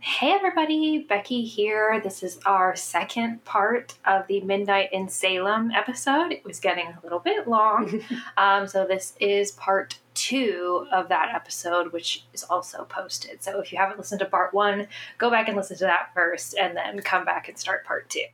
Hey everybody, Becky here. This is our second part of the Midnight in Salem episode. It was getting a little bit long. So this is part 2 of that episode, which is also posted. So if you haven't listened to part 1, go back and listen to that first and then come back and start part 2.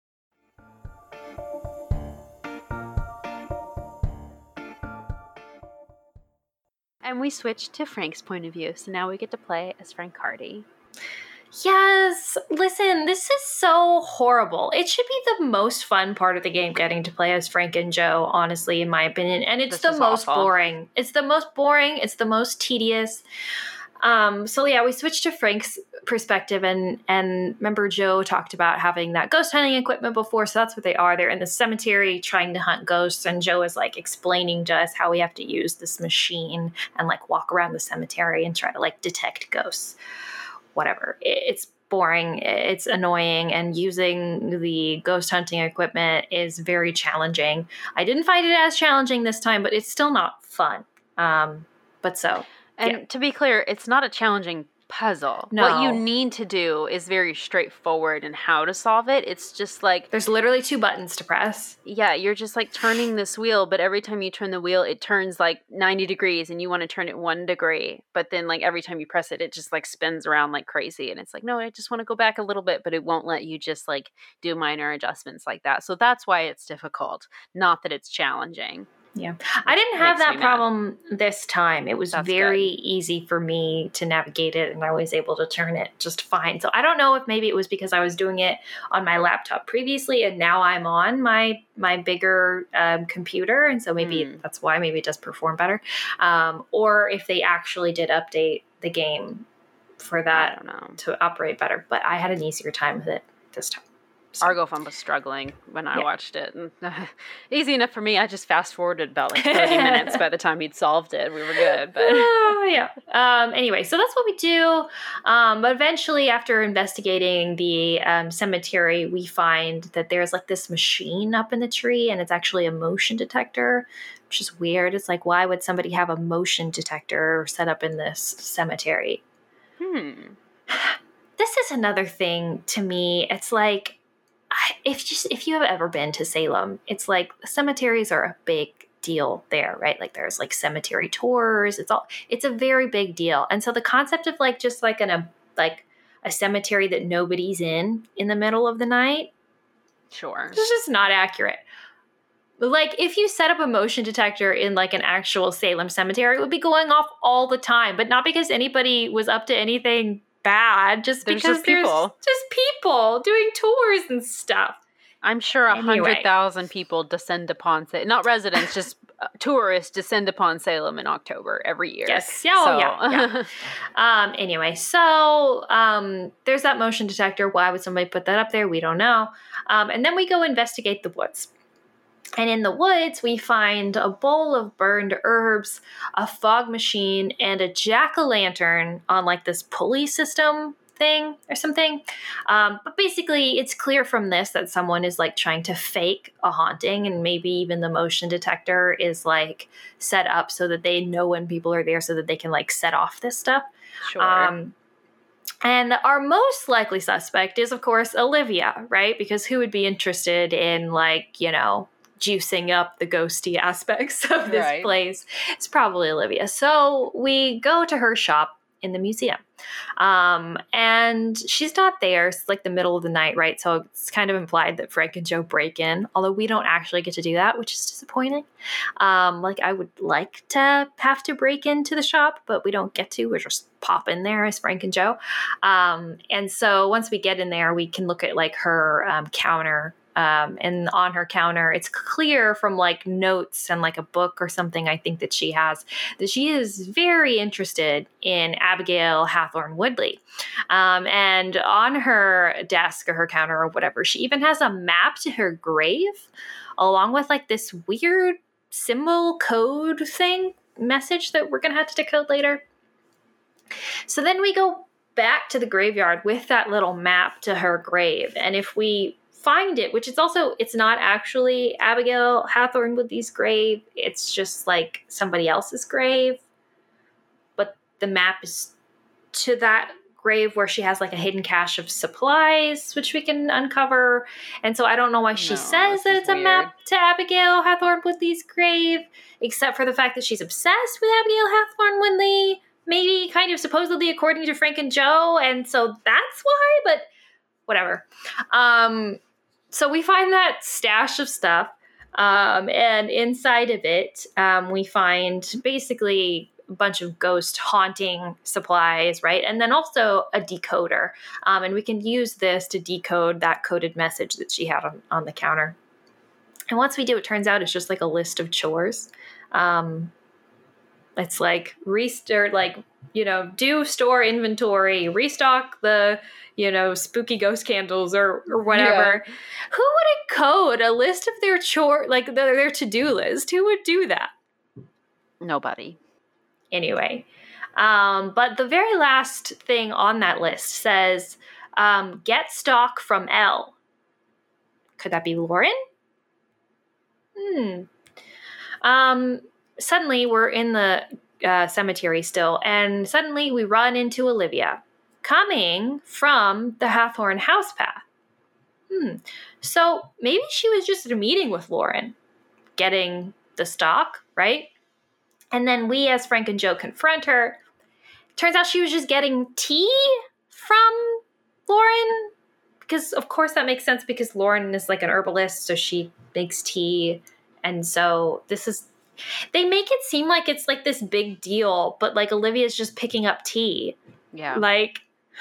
And we switched to Frank's point of view, so now we get to play as Frank Hardy. Yes, listen, this is so horrible. It should be the most fun part of the game, getting to play as Frank and Joe, honestly, in my opinion. And it's the most boring. It's the most boring. It's the most tedious. We switched to Frank's perspective, and remember Joe talked about having that ghost hunting equipment before, so that's what they are. They're in the cemetery trying to hunt ghosts, and Joe is like explaining to us how we have to use this machine and like walk around the cemetery and try to like detect ghosts. Whatever. It's boring, it's annoying, and using the ghost hunting equipment is very challenging. I didn't find it as challenging this time, but it's still not fun. To be clear, it's not a challenging puzzle. No. What you need to do is very straightforward in how to solve it. It's just like... There's literally 2 buttons to press. Yeah, you're just like turning this wheel, but every time you turn the wheel, it turns like 90 degrees and you want to turn it 1 degree. But then like every time you press it, it just like spins around like crazy. And it's like, no, I just want to go back a little bit, but it won't let you just like do minor adjustments like that. So that's why it's difficult, not that it's challenging. Yeah. I didn't have that problem this time. It was very easy for me to navigate it, and I was able to turn it just fine. So I don't know if maybe it was because I was doing it on my laptop previously, and now I'm on my bigger computer, and so maybe that's why maybe it does perform better. Or if they actually did update the game for that to operate better. But I had an easier time with it this time. Argo Fun was struggling when I watched it. And, easy enough for me. I just fast forwarded about like 30 minutes by the time he'd solved it. We were good. But anyway, so that's what we do. But eventually, after investigating the cemetery, we find that there's like this machine up in the tree, and it's actually a motion detector, which is weird. It's like, why would somebody have a motion detector set up in this cemetery? This is another thing to me. It's like, if you have ever been to Salem, it's like cemeteries are a big deal there, right? Like there's like cemetery tours. It's a very big deal. And so the concept of like just like a cemetery that nobody's in the middle of the night, sure, it's just not accurate. Like if you set up a motion detector in like an actual Salem cemetery, it would be going off all the time, but not because anybody was up to anything bad, just because there's just people doing tours and stuff. I'm sure 100,000 people descend upon Salem, not residents, just tourists descend upon Salem in October every year. Yes. Yeah. Anyway, there's that motion detector. Why would somebody put that up there? We don't know. And then we go investigate the woods. And in the woods, we find a bowl of burned herbs, a fog machine, and a jack-o'-lantern on like this pulley system thing or something. But basically, it's clear from this that someone is like trying to fake a haunting, and maybe even the motion detector is like set up so that they know when people are there so that they can like set off this stuff. Sure. And our most likely suspect is, of course, Olivia, right? Because who would be interested in like, juicing up the ghosty aspects of this place? It's probably Olivia. So we go to her shop in the museum. And she's not there. It's like the middle of the night, right? So it's kind of implied that Frank and Joe break in, although we don't actually get to do that, which is disappointing. I would like to have to break into the shop, but we don't get to. We're just pop in there as Frank and Joe. And so once we get in there, we can look at like her counter. And on her counter, it's clear from like notes and like a book or something I think that she has, that she is very interested in Abigail Hathorne Woodley. And on her desk or her counter or whatever, she even has a map to her grave, along with like this weird symbol code message that we're going to have to decode later. So then we go back to the graveyard with that little map to her grave. And if we find it, which it's not actually Abigail Hathorne Woodley's grave, it's just like somebody else's grave, but the map is to that grave where she has like a hidden cache of supplies, which we can uncover. And so I don't know why she says that it's a map to Abigail Hathorne Woodley's grave, except for the fact that she's obsessed with Abigail Hathorne Woodley, maybe kind of supposedly according to Frank and Joe. And so that's why, but whatever. So we find that stash of stuff. And inside of it, we find basically a bunch of ghost haunting supplies, right? And then also a decoder. And we can use this to decode that coded message that she had on the counter. And once we do, it turns out it's just like a list of chores. It's like restart, like, do store inventory, restock the, spooky ghost candles or whatever. Yeah. Who would code a list of their like their to-do list? Who would do that? Nobody. Anyway, but the very last thing on that list says, get stock from Elle. Could that be Lauren? Suddenly we're in the cemetery still, and suddenly we run into Olivia coming from the Hathorne house path. So maybe she was just at a meeting with Lauren, getting the stock, right? And then we, as Frank and Joe, confront her. Turns out she was just getting tea from Lauren, because of course that makes sense, because Lauren is like an herbalist, so she makes tea. And so they make it seem like it's like this big deal, but like Olivia's just picking up tea. Yeah. Like,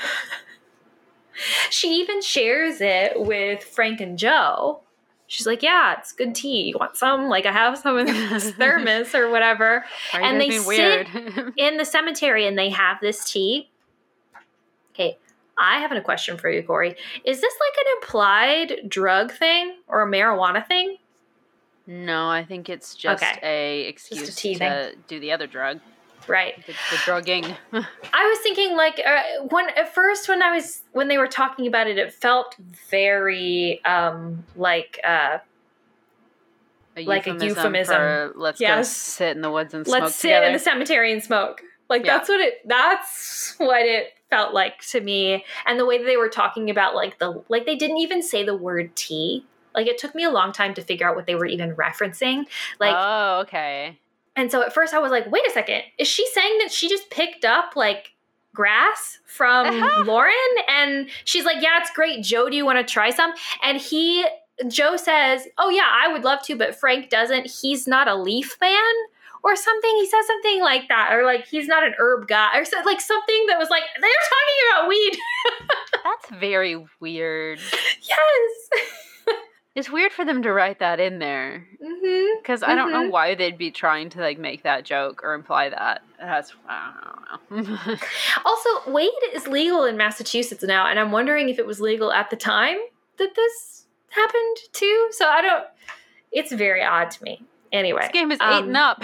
she even shares it with Frank and Joe. She's like, yeah, it's good tea. You want some? Like, I have some in this thermos or whatever. And they sit in the cemetery and they have this tea. Okay, I have a question for you, Corey. Is this like an implied drug thing or a marijuana thing? No, I think it's just a excuse to do the other drug. Right. The drugging. I was thinking like when they were talking about it, it felt very like a euphemism for let's go sit in the woods and smoke together. Let's sit in the cemetery and smoke. Like that's what it felt like to me. And the way that they were talking about they didn't even say the word tea. Like, it took me a long time to figure out what they were even referencing. Like, oh, okay. And so at first I was like, wait a second. Is she saying that she just picked up, like, grass from Lauren? And she's like, yeah, it's great. Joe, do you want to try some? And Joe says, oh, yeah, I would love to, but Frank doesn't. He's not a leaf man or something. He says something like that. Or, like, he's not an herb guy. Or like something that was like, they're talking about weed. That's very weird. Yes. It's weird for them to write that in there. Because I don't know why they'd be trying to, like, make that joke or imply that. I don't know. Also, weed is legal in Massachusetts now, and I'm wondering if it was legal at the time that this happened, too. So it's very odd to me. Anyway. This game is eaten up.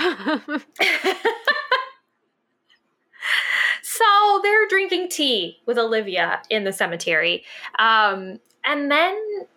So they're drinking tea with Olivia in the cemetery. And then...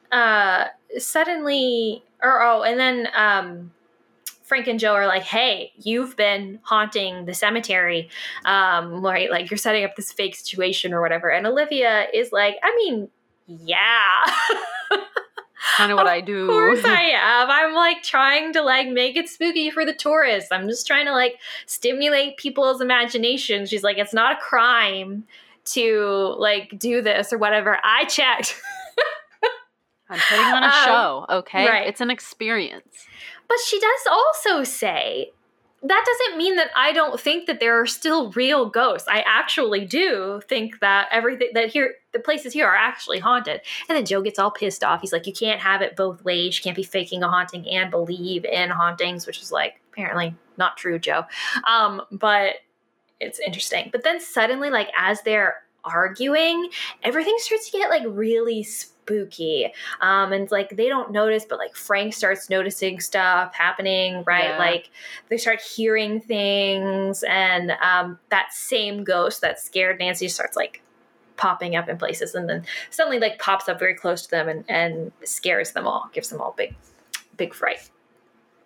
Frank and Joe are like, hey, you've been haunting the cemetery, right? Like, you're setting up this fake situation or whatever. And Olivia is like, I mean, yeah. Kind of what I do. Of course I am. I'm like trying to like make it spooky for the tourists. I'm just trying to like stimulate people's imagination. She's like, it's not a crime to like do this or whatever. I checked. I'm putting on a show, okay? Right. It's an experience. But she does also say, that doesn't mean that I don't think that there are still real ghosts. I actually do think that the places here are actually haunted. And then Joe gets all pissed off. He's like, you can't have it both ways. You can't be faking a haunting and believe in hauntings, which is like, apparently not true, Joe. But it's interesting. But then suddenly, like, as they're arguing, everything starts to get like really spooky. And like they don't notice, but like Frank starts noticing stuff happening, right? Yeah. Like they start hearing things, and that same ghost that scared Nancy starts like popping up in places, and then suddenly like pops up very close to them and scares them all, gives them all big fright.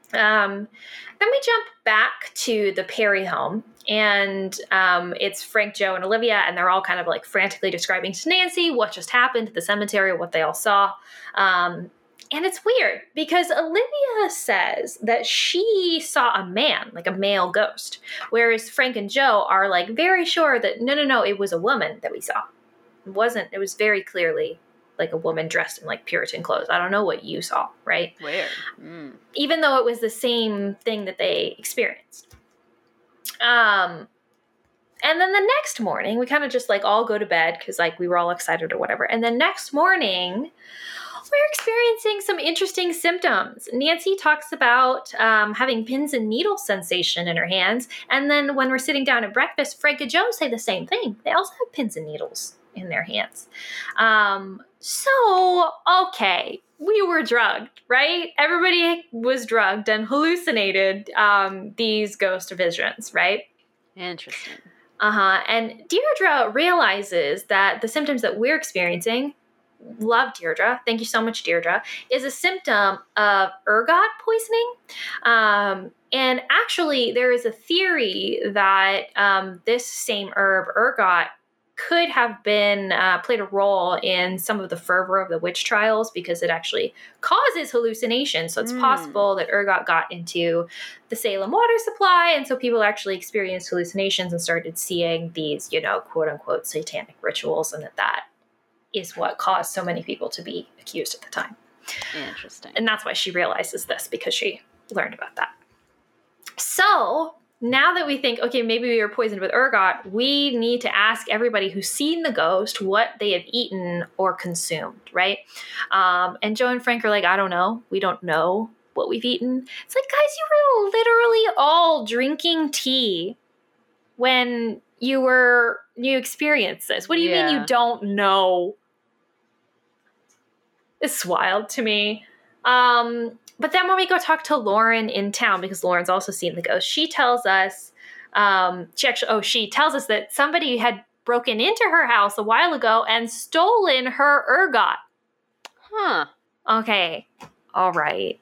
Then we jump back to the Perry home, and it's Frank, Joe, and Olivia, and they're all kind of like frantically describing to Nancy what just happened at the cemetery, what they all saw. And it's weird because Olivia says that she saw a man, like a male ghost, whereas Frank and Joe are like very sure that no, it was a woman that we saw. It was very clearly like a woman dressed in like Puritan clothes. I don't know what you saw, right? Weird. Even though it was the same thing that they experienced. And then the next morning, we kind of just like all go to bed because like we were all excited or whatever. And then next morning, we're experiencing some interesting symptoms. Nancy talks about having pins and needles sensation in her hands. And then when we're sitting down at breakfast, Frank and Joe say the same thing. They also have pins and needles in their hands. So, okay, we were drugged, right? Everybody was drugged and hallucinated these ghost visions, right? Interesting. And Deirdre realizes that the symptoms that we're experiencing, love Deirdre, thank you so much, Deirdre, is a symptom of ergot poisoning. And actually, there is a theory that this same herb, ergot, could have been played a role in some of the fervor of the witch trials because it actually causes hallucinations. So it's possible that ergot got into the Salem water supply, and so people actually experienced hallucinations and started seeing these, quote unquote satanic rituals, and that is what caused so many people to be accused at the time. Interesting. And that's why she realizes this, because she learned about that. So now that we think, okay, maybe we were poisoned with ergot, we need to ask everybody who's seen the ghost what they have eaten or consumed, right? And Joe and Frank are like, I don't know. We don't know what we've eaten. It's like, guys, you were literally all drinking tea when you experienced this. What do you mean you don't know? It's wild to me. But then when we go talk to Lauren in town, because Lauren's also seen the ghost, she tells us, she tells us that somebody had broken into her house a while ago and stolen her ergot. Huh. Okay. All right.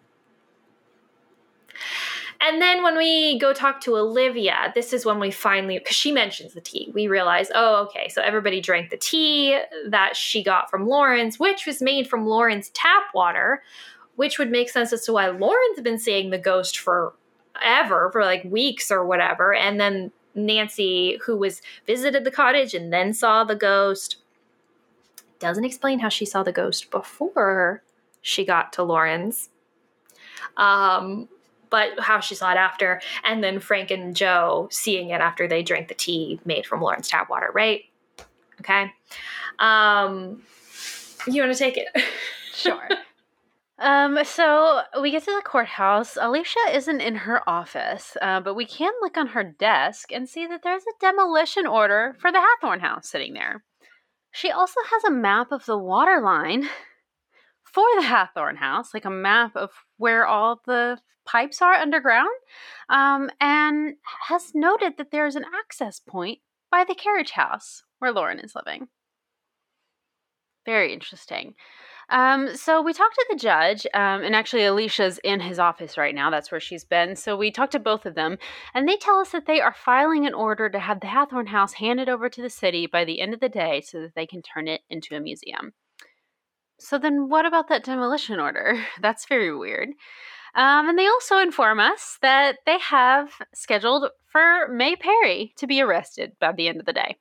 And then when we go talk to Olivia, this is when we finally, because she mentions the tea, we realize, oh, okay, so everybody drank the tea that she got from Lauren's, which was made from Lauren's tap water, which would make sense as to why Lauren's been seeing the ghost forever, for like weeks or whatever. And then Nancy, who visited the cottage and then saw the ghost, doesn't explain how she saw the ghost before she got to Lauren's. But how she saw it after, and then Frank and Joe seeing it after they drank the tea made from Lauren's tap water, right? Okay. You want to take it? Sure. So we get to the courthouse. Alicia isn't in her office, but we can look on her desk and see that there's a demolition order for the Hathorn house sitting there. She also has a map of the water line for the Hathorn house, like a map of where all the pipes are underground, and has noted that there's an access point by the carriage house where Lauren is living. Very interesting. So we talked to the judge, and actually Alicia's in his office right now. That's where she's been. So we talked to both of them, and they tell us that they are filing an order to have the Hathorn house handed over to the city by the end of the day so that they can turn it into a museum. So then what about that demolition order? That's very weird. And they also inform us that they have scheduled for May Perry to be arrested by the end of the day.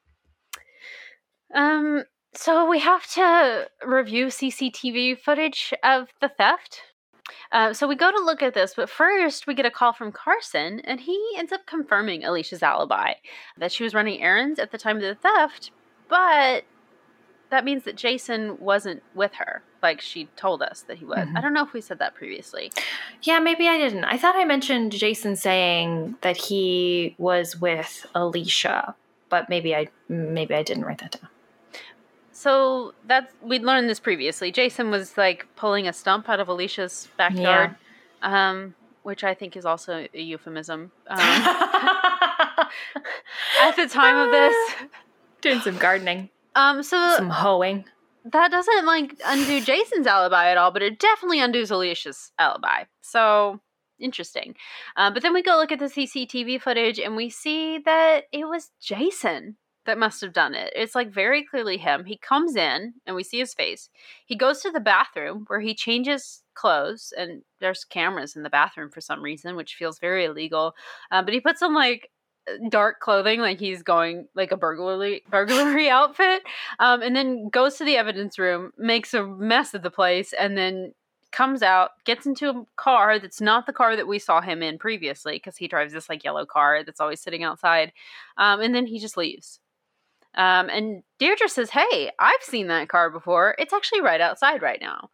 So we have to review CCTV footage of the theft. So we go to look at this, but first we get a call from Carson, and he ends up confirming Alicia's alibi, that she was running errands at the time of the theft, but that means that Jason wasn't with her, like she told us that he was. Mm-hmm. I don't know if we said that previously. Yeah, maybe I didn't. I thought I mentioned Jason saying that he was with Alicia, but maybe I didn't write that down. So we'd learned this previously. Jason was like pulling a stump out of Alicia's backyard, which I think is also a euphemism. At the time of this, doing some gardening. So some hoeing. That doesn't like undo Jason's alibi at all, but it definitely undoes Alicia's alibi. So interesting. But then we go look at the CCTV footage and we see that it was Jason that must have done it. It's like very clearly him. He comes in and we see his face. He goes to the bathroom where he changes clothes, and there's cameras in the bathroom for some reason, which feels very illegal. But he puts on like dark clothing, like he's going like a burglary outfit, and then goes to the evidence room, makes a mess of the place, and then comes out, gets into a car that's not the car that we saw him in previously, because he drives this like yellow car that's always sitting outside, and then he just leaves. And Deirdre says, hey, I've seen that car before. It's actually right outside right now.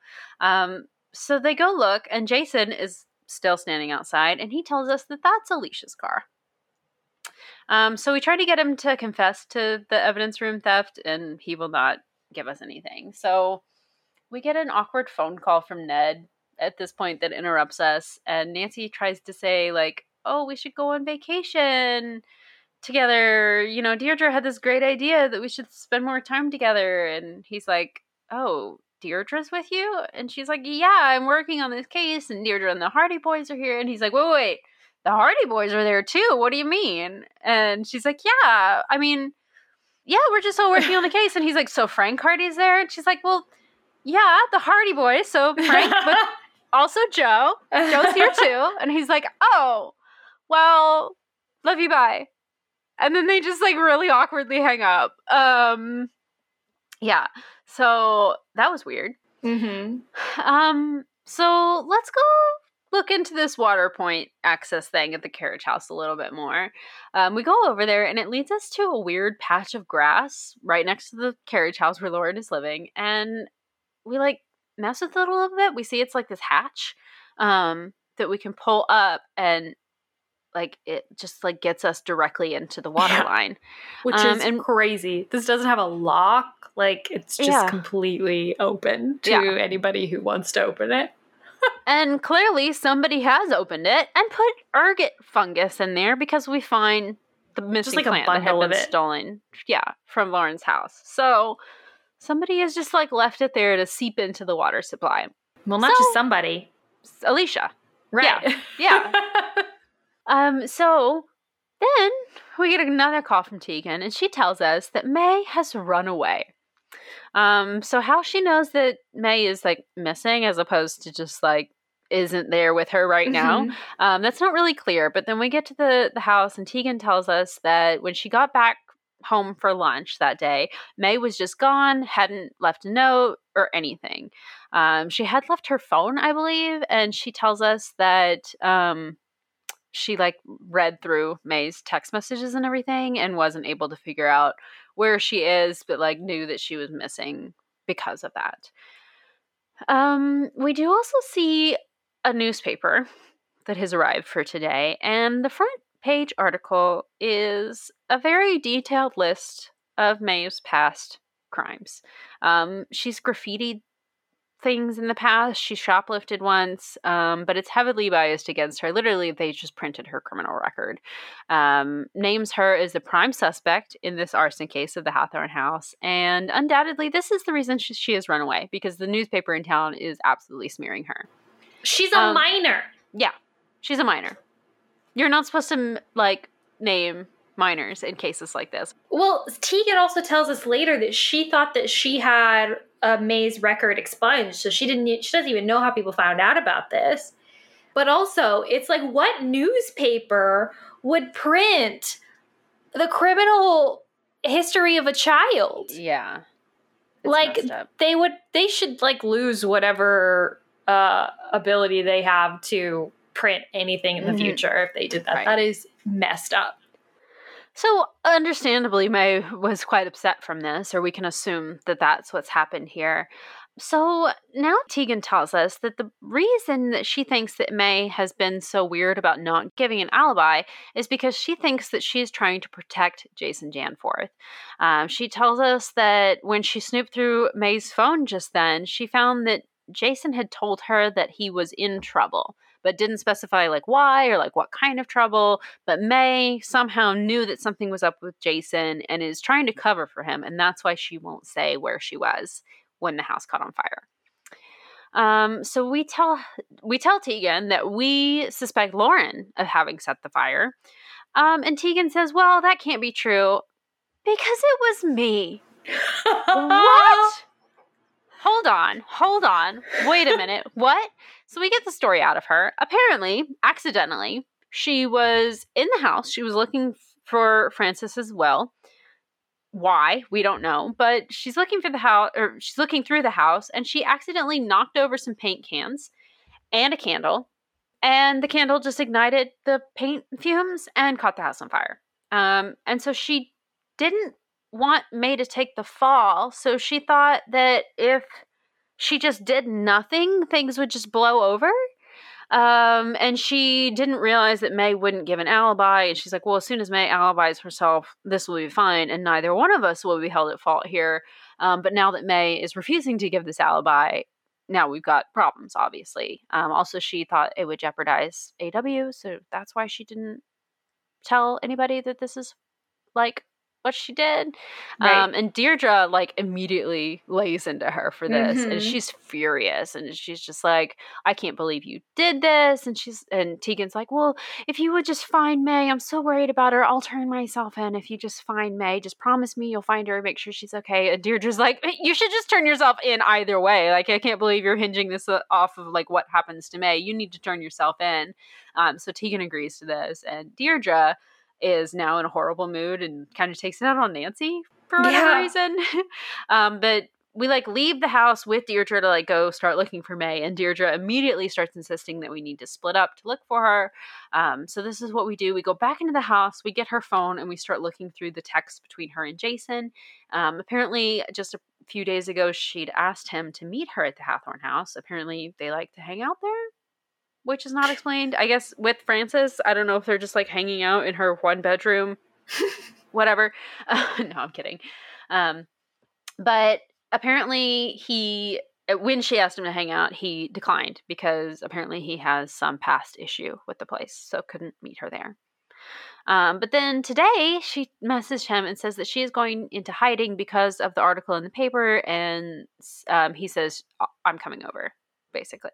So they go look, and Jason is still standing outside, and he tells us that that's Alicia's car. So we try to get him to confess to the evidence room theft, and he will not give us anything. So we get an awkward phone call from Ned at this point that interrupts us, and Nancy tries to say, like, oh, we should go on vacation together. You know, Deirdre had this great idea that we should spend more time together. And he's like, oh, Deirdre's with you? And she's like, yeah, I'm working on this case, and Deirdre and the Hardy Boys are here. And he's like, wait, the Hardy Boys are there too. What do you mean? And she's like, yeah, I mean, yeah, we're just all working on the case. And he's like, so Frank Hardy's there? And she's like, well, yeah, the Hardy Boys. So Frank, but also Joe. Joe's here too. And he's like, oh, well, love you, bye. And then they just like really awkwardly hang up. Yeah. So that was weird. Mm-hmm. So let's go look into this water point access thing at the carriage house a little bit more. We go over there, and it leads us to a weird patch of grass right next to the carriage house where Lauren is living. And we like mess with it a little bit. We see it's like this hatch that we can pull up, and like it just like gets us directly into the water line, which is crazy. This doesn't have a lock. Like it's just completely open to anybody who wants to open it. And clearly somebody has opened it and put ergot fungus in there, because we find the missing like plant that had been stolen from Lauren's house. So somebody has just like left it there to seep into the water supply. Well, not just somebody. Alicia. Right. Yeah. So then we get another call from Tegan, and she tells us that May has run away. So how she knows that May is like missing as opposed to just like isn't there with her right now, that's not really clear. But then we get to the house, and Tegan tells us that when she got back home for lunch that day, May was just gone, hadn't left a note or anything. She had left her phone, I believe, and she tells us that she like read through May's text messages and everything and wasn't able to figure out where she is, but like knew that she was missing because of that. We do also see a newspaper that has arrived for today, and the front page article is a very detailed list of May's past crimes. She's graffitied things in the past. She shoplifted once, but it's heavily biased against her. Literally, they just printed her criminal record. Names her as the prime suspect in this arson case of the Hathorne house, and undoubtedly this is the reason she has run away, because the newspaper in town is absolutely smearing her. She's a minor. Yeah, she's a minor. You're not supposed to like name minors in cases like this. Well, Tegan also tells us later that she thought that she had May's record expunged, so she doesn't even know how people found out about this. But also, it's like, what newspaper would print the criminal history of a child? Yeah. Like they should like lose whatever ability they have to print anything in the future if they did that. Right. That is messed up. So, understandably, May was quite upset from this, or we can assume that that's what's happened here. So, now Tegan tells us that the reason that she thinks that May has been so weird about not giving an alibi is because she thinks that she's trying to protect Jason Janforth. She tells us that when she snooped through May's phone just then, she found that Jason had told her that he was in trouble, but didn't specify like why or like what kind of trouble. But May somehow knew that something was up with Jason and is trying to cover for him, and that's why she won't say where she was when the house caught on fire. So we tell Tegan that we suspect Lauren of having set the fire. And Tegan says, well, that can't be true because it was me. What? Hold on. Wait a minute. What? So we get the story out of her. Apparently, accidentally, she was in the house. She was looking for Francis as well. Why? We don't know. But she's looking for the house, or she's looking through the house, and she accidentally knocked over some paint cans and a candle. And the candle just ignited the paint fumes and caught the house on fire. And so she didn't want May to take the fall, so she thought that if she just did nothing, things would just blow over. And she didn't realize that May wouldn't give an alibi, and she's like, well, as soon as May alibis herself, this will be fine, and neither one of us will be held at fault here. But now that May is refusing to give this alibi, now we've got problems, obviously. Also, she thought it would jeopardize AW, so that's why she didn't tell anybody that this is, like, what she did. Right. And Deirdre, like, immediately lays into her for this, and she's furious, and she's just like, I can't believe you did this. And Tegan's like, well, if you would just find May, I'm so worried about her, I'll turn myself in. If you just find May, just promise me you'll find her and make sure she's okay. And Deirdre's like, you should just turn yourself in either way. Like, I can't believe you're hinging this off of, like, what happens to May. You need to turn yourself in. So Tegan agrees to this, and Deirdre is now in a horrible mood and kind of takes it out on Nancy for whatever reason. But we, like, leave the house with Deirdre to, like, go start looking for May, and Deirdre immediately starts insisting that we need to split up to look for her. So this is what we do. We go back into the house, we get her phone, and we start looking through the texts between her and Jason. Apparently, just a few days ago, she'd asked him to meet her at the Hathorn house. Apparently, they like to hang out there, which is not explained. I guess with Frances, I don't know if they're just, like, hanging out in her one bedroom, whatever. No, I'm kidding. But apparently when she asked him to hang out, he declined because apparently he has some past issue with the place, so couldn't meet her there. But then today she messaged him and says that she is going into hiding because of the article in the paper, and he says, I'm coming over, basically.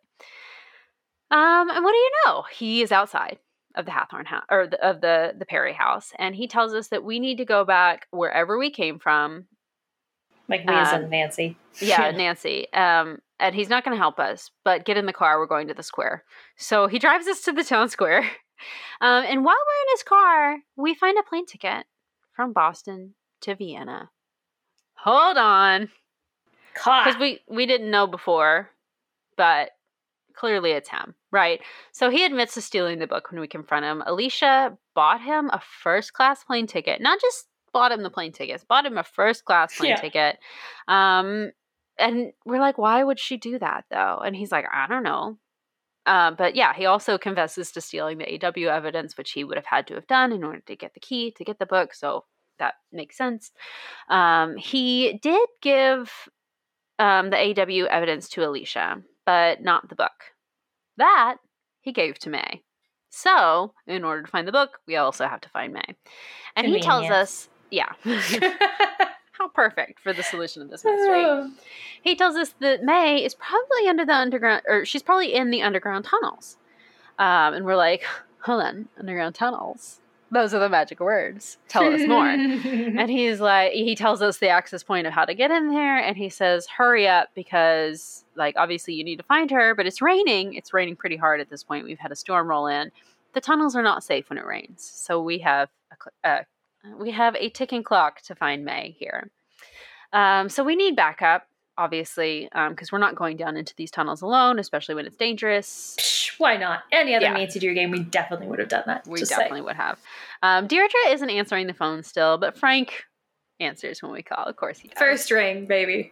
And what do you know? He is outside of the Hathorn house, or of the Perry house, and he tells us that we need to go back wherever we came from. Like we as in Nancy. Yeah, Nancy. And he's not going to help us, but get in the car. We're going to the square. So he drives us to the town square. And while we're in his car, we find a plane ticket from Boston to Vienna. Hold on. Because we didn't know before, but clearly it's him, right? So he admits to stealing the book when we confront him. Alicia bought him a first-class plane ticket. Not just bought him the plane tickets, bought him a first-class plane ticket. And we're like, why would she do that, though? And he's like, I don't know. But yeah, he also confesses to stealing the AW evidence, which he would have had to have done in order to get the key to get the book. So that makes sense. He did give the AW evidence to Alicia, but not the book. That he gave to May. So, in order to find the book, we also have to find May. And he tells us, how perfect for the solution of this mystery. He tells us that May is probably under the underground, or she's probably in the underground tunnels. And we're like, hold on, underground tunnels? Those are the magic words. Tell us more. And he's like, he tells us the access point of how to get in there. And he says, hurry up because, like, obviously you need to find her, but it's raining. It's raining pretty hard at this point. We've had a storm roll in. The tunnels are not safe when it rains. So we have a ticking clock to find May here. So we need backup, obviously, because we're not going down into these tunnels alone, especially when it's dangerous. Why not? Any other Nancy Drew game, we definitely would have done that. We definitely would have. Deirdre isn't answering the phone still, but Frank answers when we call. Of course he does. First ring, baby.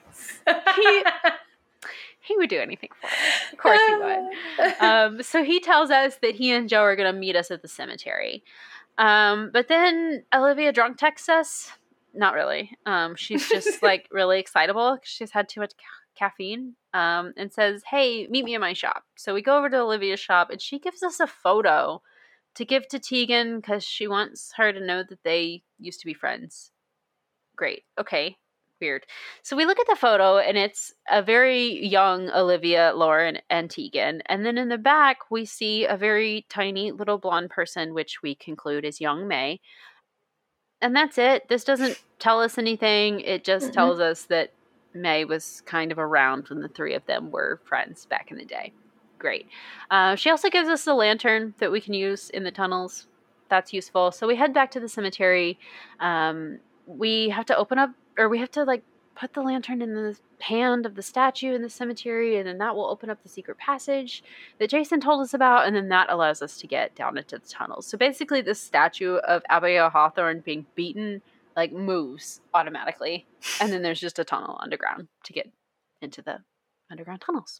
He would do anything for us. Of course he would. So he tells us that he and Joe are going to meet us at the cemetery. But then Olivia drunk texts us. Not really. She's just like really excitable because she's had too much caffeine. And says, hey, meet me in my shop. So we go over to Olivia's shop and she gives us a photo to give to Tegan because she wants her to know that they used to be friends. Great. Okay. Weird. So we look at the photo, and it's a very young Olivia, Lauren, and Tegan. And then in the back, we see a very tiny little blonde person, which we conclude is young May. And that's it. This doesn't tell us anything. It just tells us that May was kind of around when the three of them were friends back in the day. Great. She also gives us a lantern that we can use in the tunnels. That's useful. So we head back to the cemetery. We have to open up, or we have to like put the lantern in the hand of the statue in the cemetery, and then that will open up the secret passage that Jason told us about, and then that allows us to get down into the tunnels. So basically, this statue of Abigail Hawthorne being beaten like moves automatically, and then there's just a tunnel underground to get into the underground tunnels.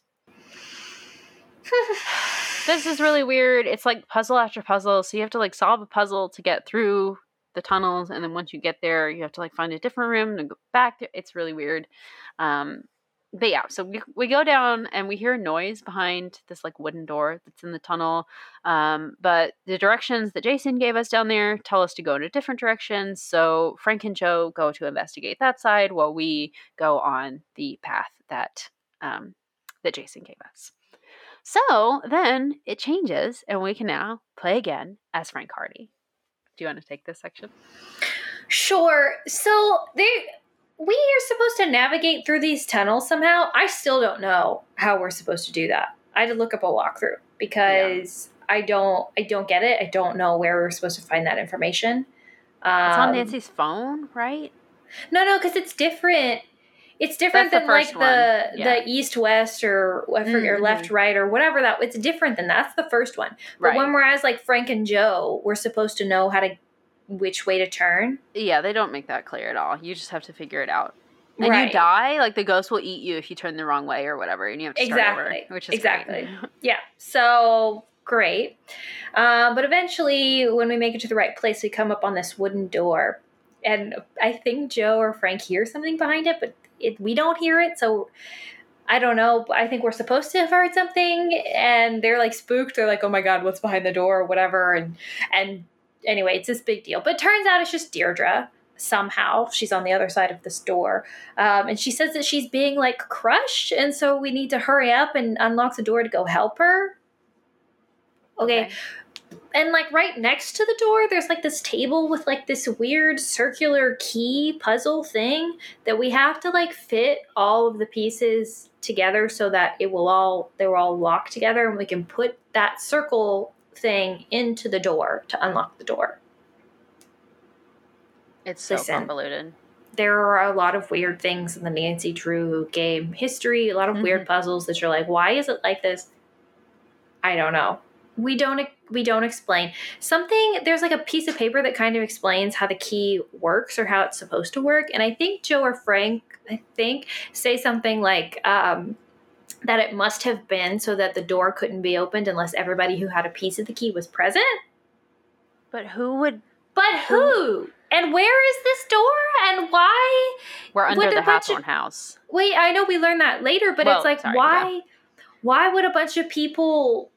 This is really weird. It's like puzzle after puzzle, so you have to like solve a puzzle to get through the tunnels, and then once you get there, you have to like find a different room and go back. It's really weird. But yeah, so we go down and we hear a noise behind this like wooden door that's in the tunnel. But the directions that Jason gave us down there tell us to go in a different direction. So Frank and Joe go to investigate that side while we go on the path that that Jason gave us. So then it changes, and we can now play again as Frank Hardy. Do you want to take this section? Sure. So we are supposed to navigate through these tunnels somehow. I still don't know how we're supposed to do that. I had to look up a walkthrough because I don't get it. I don't know where we're supposed to find that information. It's on Nancy's phone, right? No, because it's different. It's different than like the east-west or left-right or whatever that. It's different than that's the first one. But when we're as like Frank and Joe, we're supposed to know which way to turn. Yeah, they don't make that clear at all. You just have to figure it out. And you die, like the ghost will eat you if you turn the wrong way or whatever, and you have to start over, which is great. Yeah. So great. But eventually, when we make it to the right place, we come up on this wooden door, and I think Joe or Frank hear something behind it, but we don't hear it, so I don't know. I think we're supposed to have heard something, and they're like spooked. They're like, "Oh my god, what's behind the door?" or whatever. And anyway, it's this big deal. But it turns out it's just Deirdre. Somehow she's on the other side of this door, and she says that she's being like crushed, and so we need to hurry up and unlock the door to go help her. Okay. And like right next to the door, there's like this table with like this weird circular key puzzle thing that we have to like fit all of the pieces together so that they're all locked together, and we can put that circle thing into the door to unlock the door. It's so convoluted. There are a lot of weird things in the Nancy Drew game history, a lot of weird puzzles that you're like, why is it like this? I don't know. We don't explain something. There's like a piece of paper that kind of explains how the key works or how it's supposed to work. And I think Joe or Frank, say something like that it must have been so that the door couldn't be opened unless everybody who had a piece of the key was present. But who? And where is this door? And why? We're under the Hawthorne house. Wait, I know we learned that later, but it's like, why would a bunch of people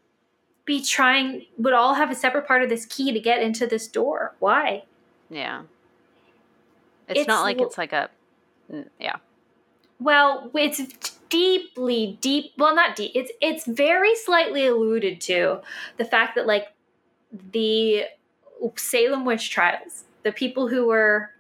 would all have a separate part of this key to get into this door? Why? Yeah. It's not like it's like a, yeah. Well, it's deeply deep. Well, not deep. It's very slightly alluded to the fact that like the Salem witch trials, the people who were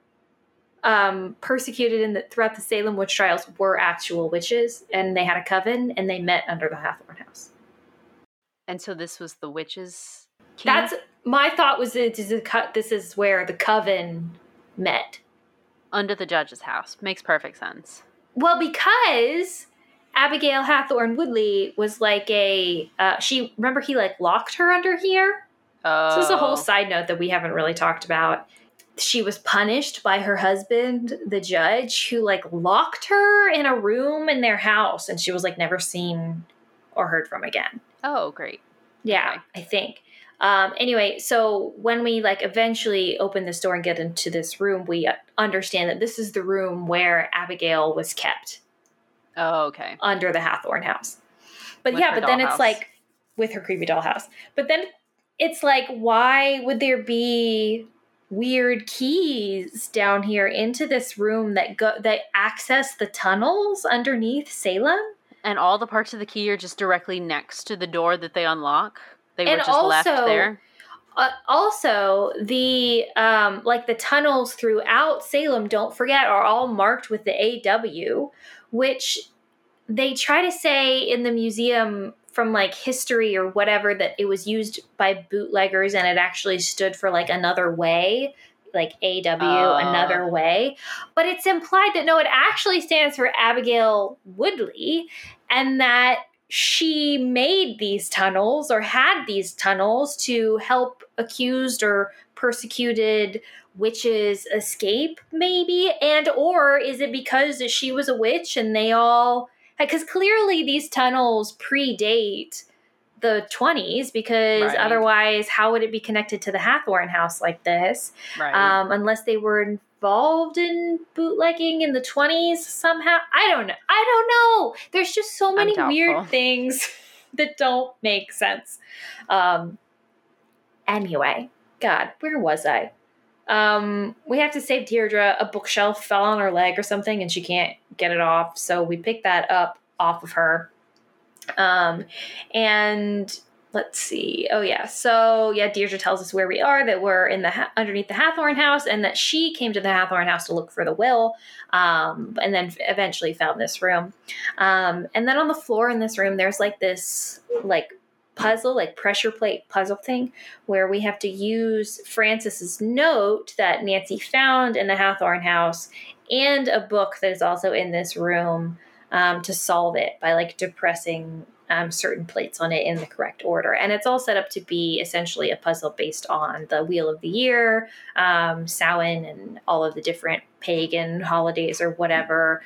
persecuted throughout the Salem witch trials were actual witches, and they had a coven, and they met under the Hawthorne house. And so this was the witches' key? That's my thought. Was this is where the coven met under the judge's house. Makes perfect sense. Well, because Abigail Hawthorne Woodley was like he like locked her under here. Oh. So this is a whole side note that we haven't really talked about. She was punished by her husband, the judge, who like locked her in a room in their house, and she was like never seen or heard from again. Oh, great. Yeah, okay. I think. Anyway, so when we like eventually open this door and get into this room, we understand that this is the room where Abigail was kept. Oh, okay. Under the Hawthorne house. But then it's like with her creepy dollhouse. But then it's like, why would there be weird keys down here into this room that access the tunnels underneath Salem. And all the parts of the key are just directly next to the door that they unlock. They were just also, left there. Also, the like the tunnels throughout Salem, don't forget, are all marked with the AW, which they try to say in the museum from like history or whatever that it was used by bootleggers and it actually stood for like another way, like AW, another way. But it's implied that no, it actually stands for Abigail Woodley, and that she made these tunnels or had these tunnels to help accused or persecuted witches escape, maybe. And or is it because she was a witch and they all, because clearly these tunnels predate the 20s, because otherwise how would it be connected to the Hathorn house like this? Unless they were involved in bootlegging in the 20s somehow. I don't know. There's just so many weird things that don't make sense. Anyway, God, where was I? We have to save Deirdre. A bookshelf fell on her leg or something and she can't get it off, so we pick that up off of her. And let's see. Oh yeah. So yeah, Deirdre tells us where we are, that we're in the underneath the Hathorn house, and that she came to the Hathorn house to look for the will, and then eventually found this room. And then on the floor in this room, there's like this like puzzle, like pressure plate puzzle thing, where we have to use Francis's note that Nancy found in the Hathorn house and a book that is also in this room, to solve it by like depressing certain plates on it in the correct order. And it's all set up to be essentially a puzzle based on the Wheel of the Year, Samhain, and all of the different pagan holidays or whatever.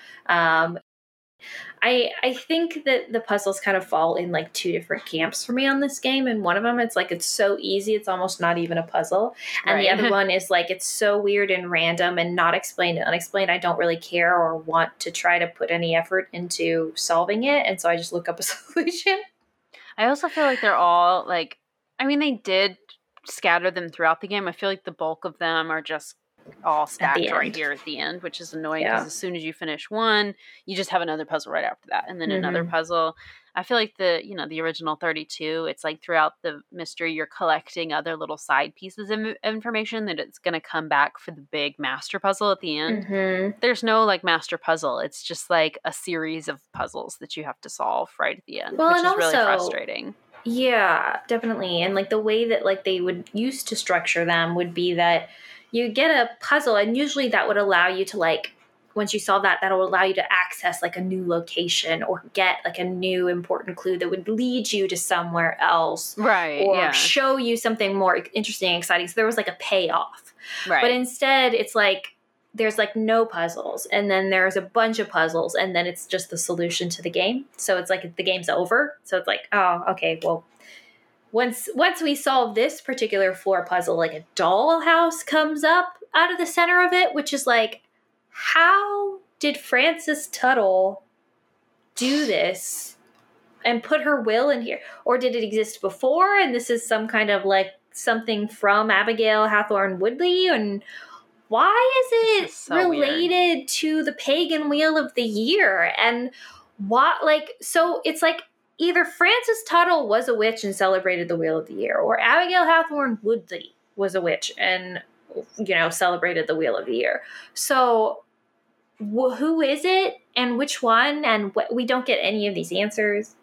I think that the puzzles kind of fall in like two different camps for me on this game. And one of them, it's like, it's so easy, it's almost not even a puzzle. And the other one is like, it's so weird and random and not explained and unexplained. I don't really care or want to try to put any effort into solving it. And so I just look up a solution. I also feel like they're all like, I mean, they did scatter them throughout the game. I feel like the bulk of them are just all stacked right here at the end, which is annoying because as soon as you finish one, you just have another puzzle right after that, and then another puzzle. I feel like the original 32, it's like throughout the mystery you're collecting other little side pieces of information that it's going to come back for the big master puzzle at the end. There's no like master puzzle. It's just like a series of puzzles that you have to solve right at the end, which is really frustrating. Yeah, definitely. And like the way that like they would use to structure them would be that you get a puzzle, and usually that would allow you to like, once you solve that, that'll allow you to access like a new location or get like a new important clue that would lead you to somewhere else. Or show you something more interesting, exciting. So there was like a payoff. But instead it's like, there's like no puzzles, and then there's a bunch of puzzles, and then it's just the solution to the game. So it's like the game's over. So it's like, oh, okay, well, Once we solve this particular floor puzzle, like a dollhouse comes up out of the center of it, which is like, how did Frances Tuttle do this and put her will in here? Or did it exist before and this is some kind of like something from Abigail Hathorn Woodley? And why is it so related weird to the pagan Wheel of the Year? And what, like, so it's like, either Frances Tuttle was a witch and celebrated the Wheel of the Year, or Abigail Hathorn Woodley was a witch and, celebrated the Wheel of the Year. So who is it and which one? And we don't get any of these answers.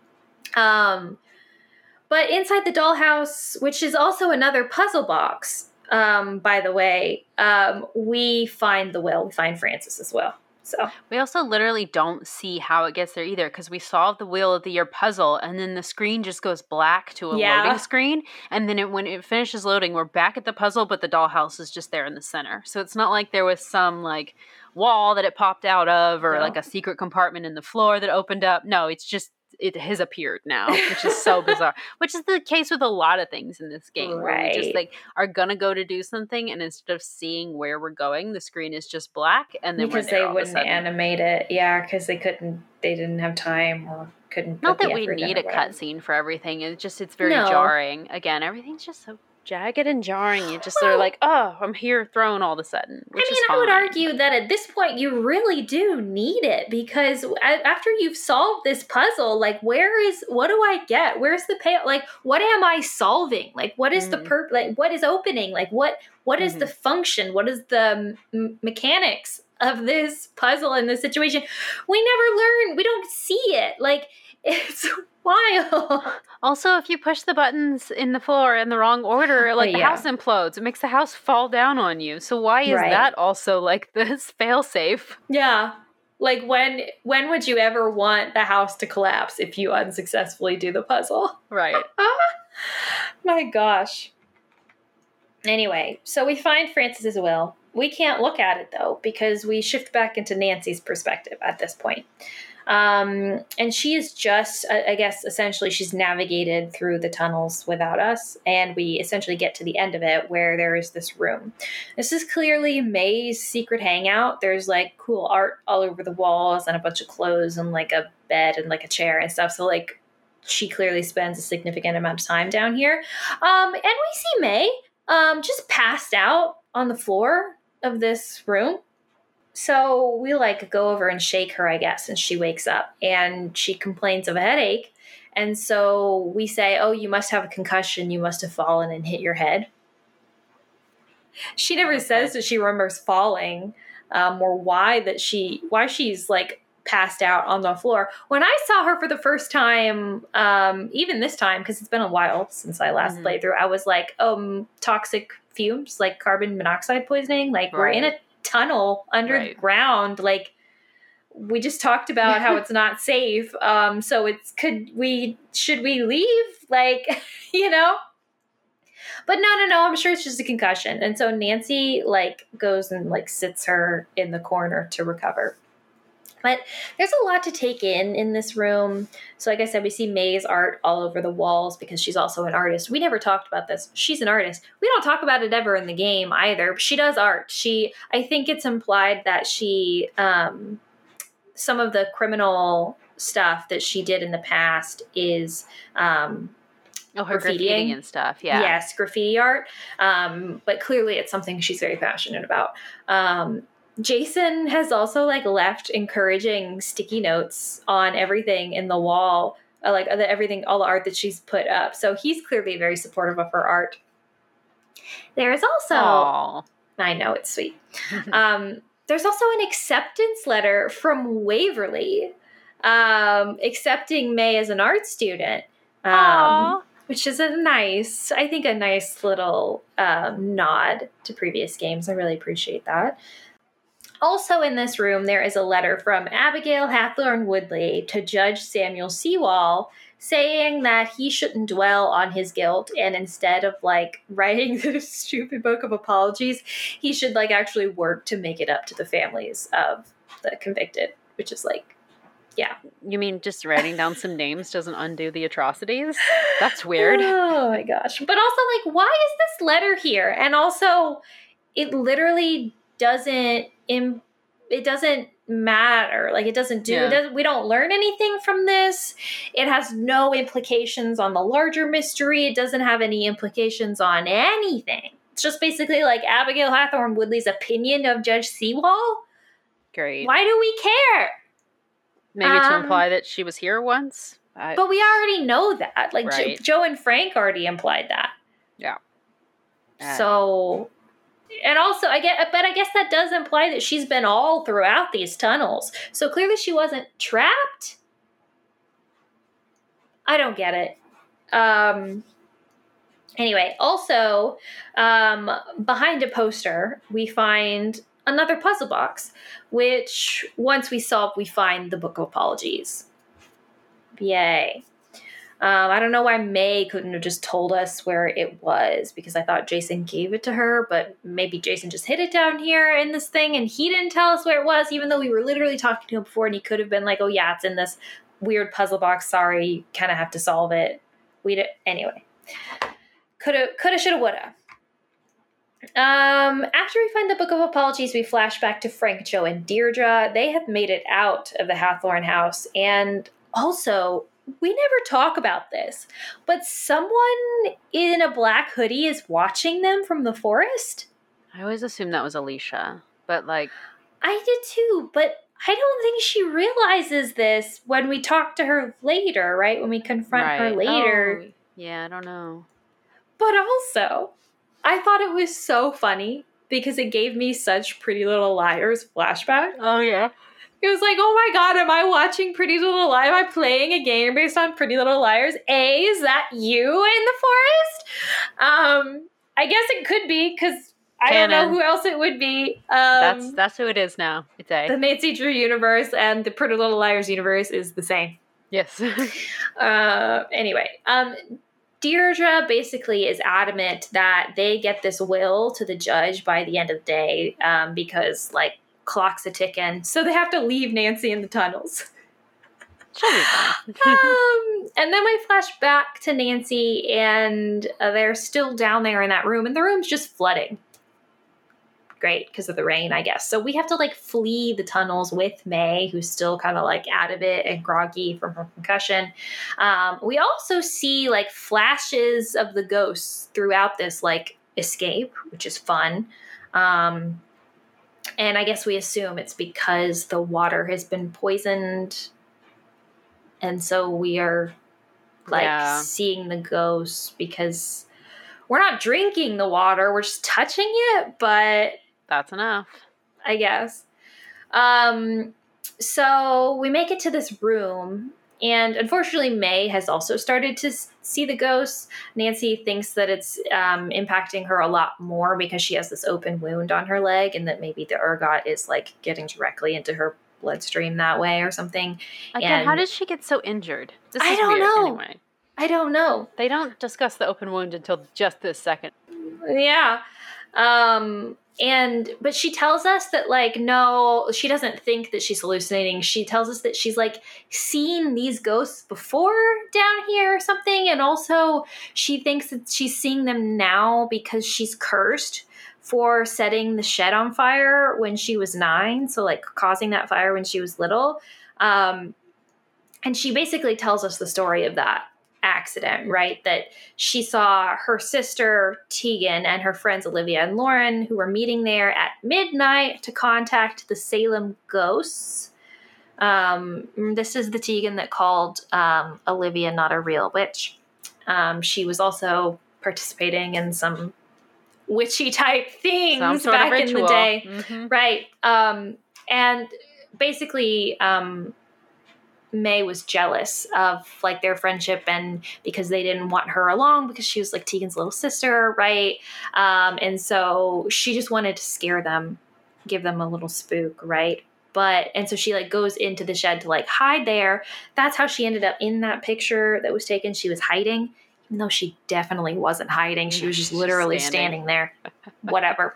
But inside the dollhouse, which is also another puzzle box, by the way, we find the will. We find Frances as well. So we also literally don't see how it gets there either, because we solve the Wheel of the Year puzzle and then the screen just goes black to a loading screen, and then when it finishes loading, we're back at the puzzle, but the dollhouse is just there in the center. So it's not like there was some like wall that it popped out of, or like a secret compartment in the floor that opened up. No, it's just, it has appeared now, which is so bizarre. Which is the case with a lot of things in this game, where we just like are gonna go to do something, and instead of seeing where we're going, the screen is just black, and then because they wouldn't animate it, because they didn't have time or couldn't. Not that we need a cutscene for everything. It's very jarring. Again, everything's just so jagged and jarring. You just are like, oh, I'm here thrown all of a sudden, which is fine. I would argue that at this point you really do need it, because after you've solved this puzzle, like, what do I get? Where's the payoff? Like, what am I solving? Like, what is the like, what is opening? Like, what is the function? What is the mechanics of this puzzle in this situation? We never learn. We don't see it. Like, it's wild. Also, if you push the buttons in the floor in the wrong order, like, the house implodes. It makes the house fall down on you. So why is that also like this fail-safe? Yeah. Like, when would you ever want the house to collapse if you unsuccessfully do the puzzle? Right. My gosh. Anyway, so we find Francis's will. We can't look at it, though, because we shift back into Nancy's perspective at this point. And she is just, I guess, essentially she's navigated through the tunnels without us. And we essentially get to the end of it where there is this room. This is clearly May's secret hangout. There's like cool art all over the walls and a bunch of clothes and like a bed and like a chair and stuff. So like she clearly spends a significant amount of time down here. And we see May just passed out on the floor of this room. So we like go over and shake her, I guess, and she wakes up and she complains of a headache. And so we say, oh, you must have a concussion. You must have fallen and hit your head. She never says that she remembers falling or why she's like passed out on the floor. When I saw her for the first time, even this time, because it's been a while since I last played through, I was like, toxic fumes, like carbon monoxide poisoning. Like we're in a tunnel underground. Like we just talked about how it's not safe. So should we leave? Like, you know? But no, I'm sure it's just a concussion. And so Nancy like goes and like sits her in the corner to recover. But there's a lot to take in this room. So like I said, we see May's art all over the walls because she's also an artist. We never talked about this. She's an artist. We don't talk about it ever in the game either. She does art. I think it's implied that she, some of the criminal stuff that she did in the past is her graffitiing and stuff. Yeah. Yes, graffiti art. But clearly it's something she's very passionate about. Jason has also like left encouraging sticky notes on everything in the wall, like everything, all the art that she's put up. So he's clearly very supportive of her art. There is also, Aww. I know it's sweet. There's also an acceptance letter from Waverly, accepting May as an art student, which is a nice little nod to previous games. I really appreciate that. Also in this room, there is a letter from Abigail Hathorne Woodley to Judge Samuel Sewall saying that he shouldn't dwell on his guilt, and instead of like writing this stupid book of apologies, he should like actually work to make it up to the families of the convicted, which is like, yeah. You mean just writing down some names doesn't undo the atrocities? That's weird. Oh my gosh. But also like, why is this letter here? And also it literally doesn't matter. Like it doesn't do, we don't learn anything from this. It has no implications on the larger mystery. It doesn't have any implications on anything. It's just basically like Abigail Hathorne Woodley's opinion of Judge Sewall. Great. Why do we care? Maybe to imply that she was here once. But we already know that. Like Joe and Frank already implied that. Yeah. So... And also, I guess that does imply that she's been all throughout these tunnels. So clearly she wasn't trapped. I don't get it. Anyway, also, behind a poster, we find another puzzle box, which once we solve, we find the Book of Apologies. Yay. I don't know why May couldn't have just told us where it was, because I thought Jason gave it to her, but maybe Jason just hid it down here in this thing and he didn't tell us where it was, even though we were literally talking to him before and he could have been like, oh yeah, it's in this weird puzzle box. Sorry, you kind of have to solve it. Anyway. Coulda, shoulda, woulda. After we find the Book of Apologies, we flash back to Frank, Joe, and Deirdre. They have made it out of the Hathorne house, and also we never talk about this, but someone in a black hoodie is watching them from the forest. I always assumed that was Alicia, but like... I did too, but I don't think she realizes this when we talk to her later, right? When we confront her later. Oh, yeah, I don't know. But also, I thought it was so funny because it gave me such Pretty Little Liars flashback. Oh, yeah. It was like, oh my God, am I watching Pretty Little Liars? Am I playing a game based on Pretty Little Liars? Is that you in the forest? I guess it could be because I don't know who else it would be. That's who it is now. It's A. The Nancy Drew universe and the Pretty Little Liars universe is the same. Yes. Anyway, Deirdre basically is adamant that they get this will to the judge by the end of the day because, like, clock's a ticking. So they have to leave Nancy in the tunnels. She'll be fine. And then we flash back to Nancy, and they're still down there in that room, and the room's just flooding. Great, because of the rain, I guess. So we have to, like, flee the tunnels with May, who's still kind of, like, out of it and groggy from her concussion. We also see, like, flashes of the ghosts throughout this, like, escape, which is fun. And I guess we assume it's because the water has been poisoned. And so we are, like, seeing the ghosts because we're not drinking the water. We're just touching it, but... That's enough, I guess. So we make it to this room, and unfortunately May has also started to see the ghosts. Nancy thinks that it's impacting her a lot more because she has this open wound on her leg, and that maybe the ergot is, like, getting directly into her bloodstream that way or something. Again, and how did she get so injured? I don't know. Anyway. I don't know. They don't discuss the open wound until just this second. Yeah. But she tells us that, like, no, she doesn't think that she's hallucinating. She tells us that she's, like, seen these ghosts before down here or something. And also she thinks that she's seeing them now because she's cursed for setting the shed on fire when she was 9. So, like, causing that fire when she was little. And she basically tells us the story of that accident, right? That she saw her sister Tegan and her friends Olivia and Lauren, who were meeting there at midnight to contact the Salem ghosts. This is the Tegan that called Olivia not a real witch. She was also participating in some witchy type things back in the day. Mm-hmm. Right. And basically, May was jealous of, like, their friendship, and because they didn't want her along because she was, like, Tegan's little sister, right? And so she just wanted to scare them, give them a little spook, right? And so she, like, goes into the shed to, like, hide there. That's how she ended up in that picture that was taken. She was hiding, even though she definitely wasn't hiding. She was just literally standing there. Whatever.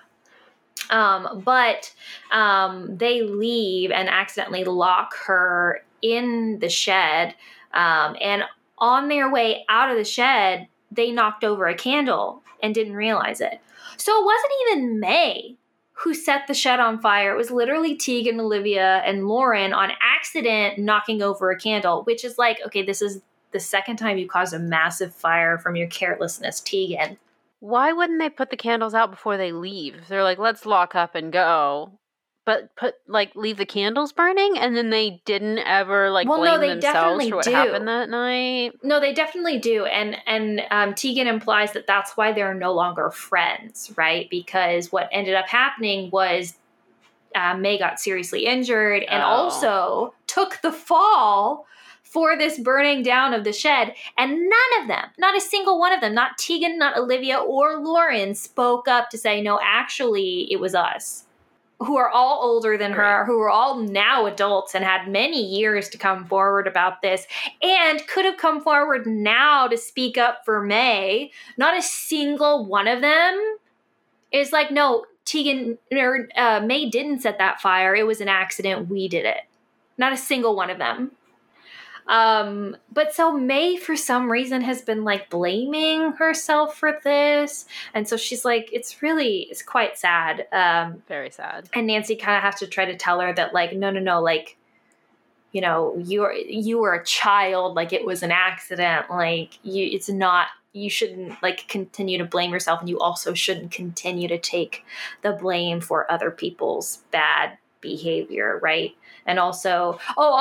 But they leave and accidentally lock her in the shed, and on their way out of the shed, they knocked over a candle and didn't realize it. So it wasn't even May who set the shed on fire. It was literally Tegan, Olivia, and Lauren on accident knocking over a candle, which is like, okay, this is the second time you caused a massive fire from your carelessness, Tegan. Why wouldn't they put the candles out before they leave? They're like, let's lock up and go. But leave the candles burning, and then they didn't ever, like, blame themselves for what happened that night? No, they definitely do. And Tegan implies that that's why they're no longer friends, right? Because what ended up happening was May got seriously injured and also took the fall for this burning down of the shed. And none of them, not a single one of them, not Tegan, not Olivia, or Lauren, spoke up to say, no, actually, it was us. Who are all older than her, who are all now adults and had many years to come forward about this, and could have come forward now to speak up for May. Not a single one of them is like, no, Tegan or May didn't set that fire. It was an accident. We did it. Not a single one of them. But so May, for some reason, has been, like, blaming herself for this. And so she's like, it's quite sad. Very sad. And Nancy kind of has to try to tell her that, like, no, like, you know, you were a child, like it was an accident, like you shouldn't like continue to blame yourself, and you also shouldn't continue to take the blame for other people's bad behavior, right? And also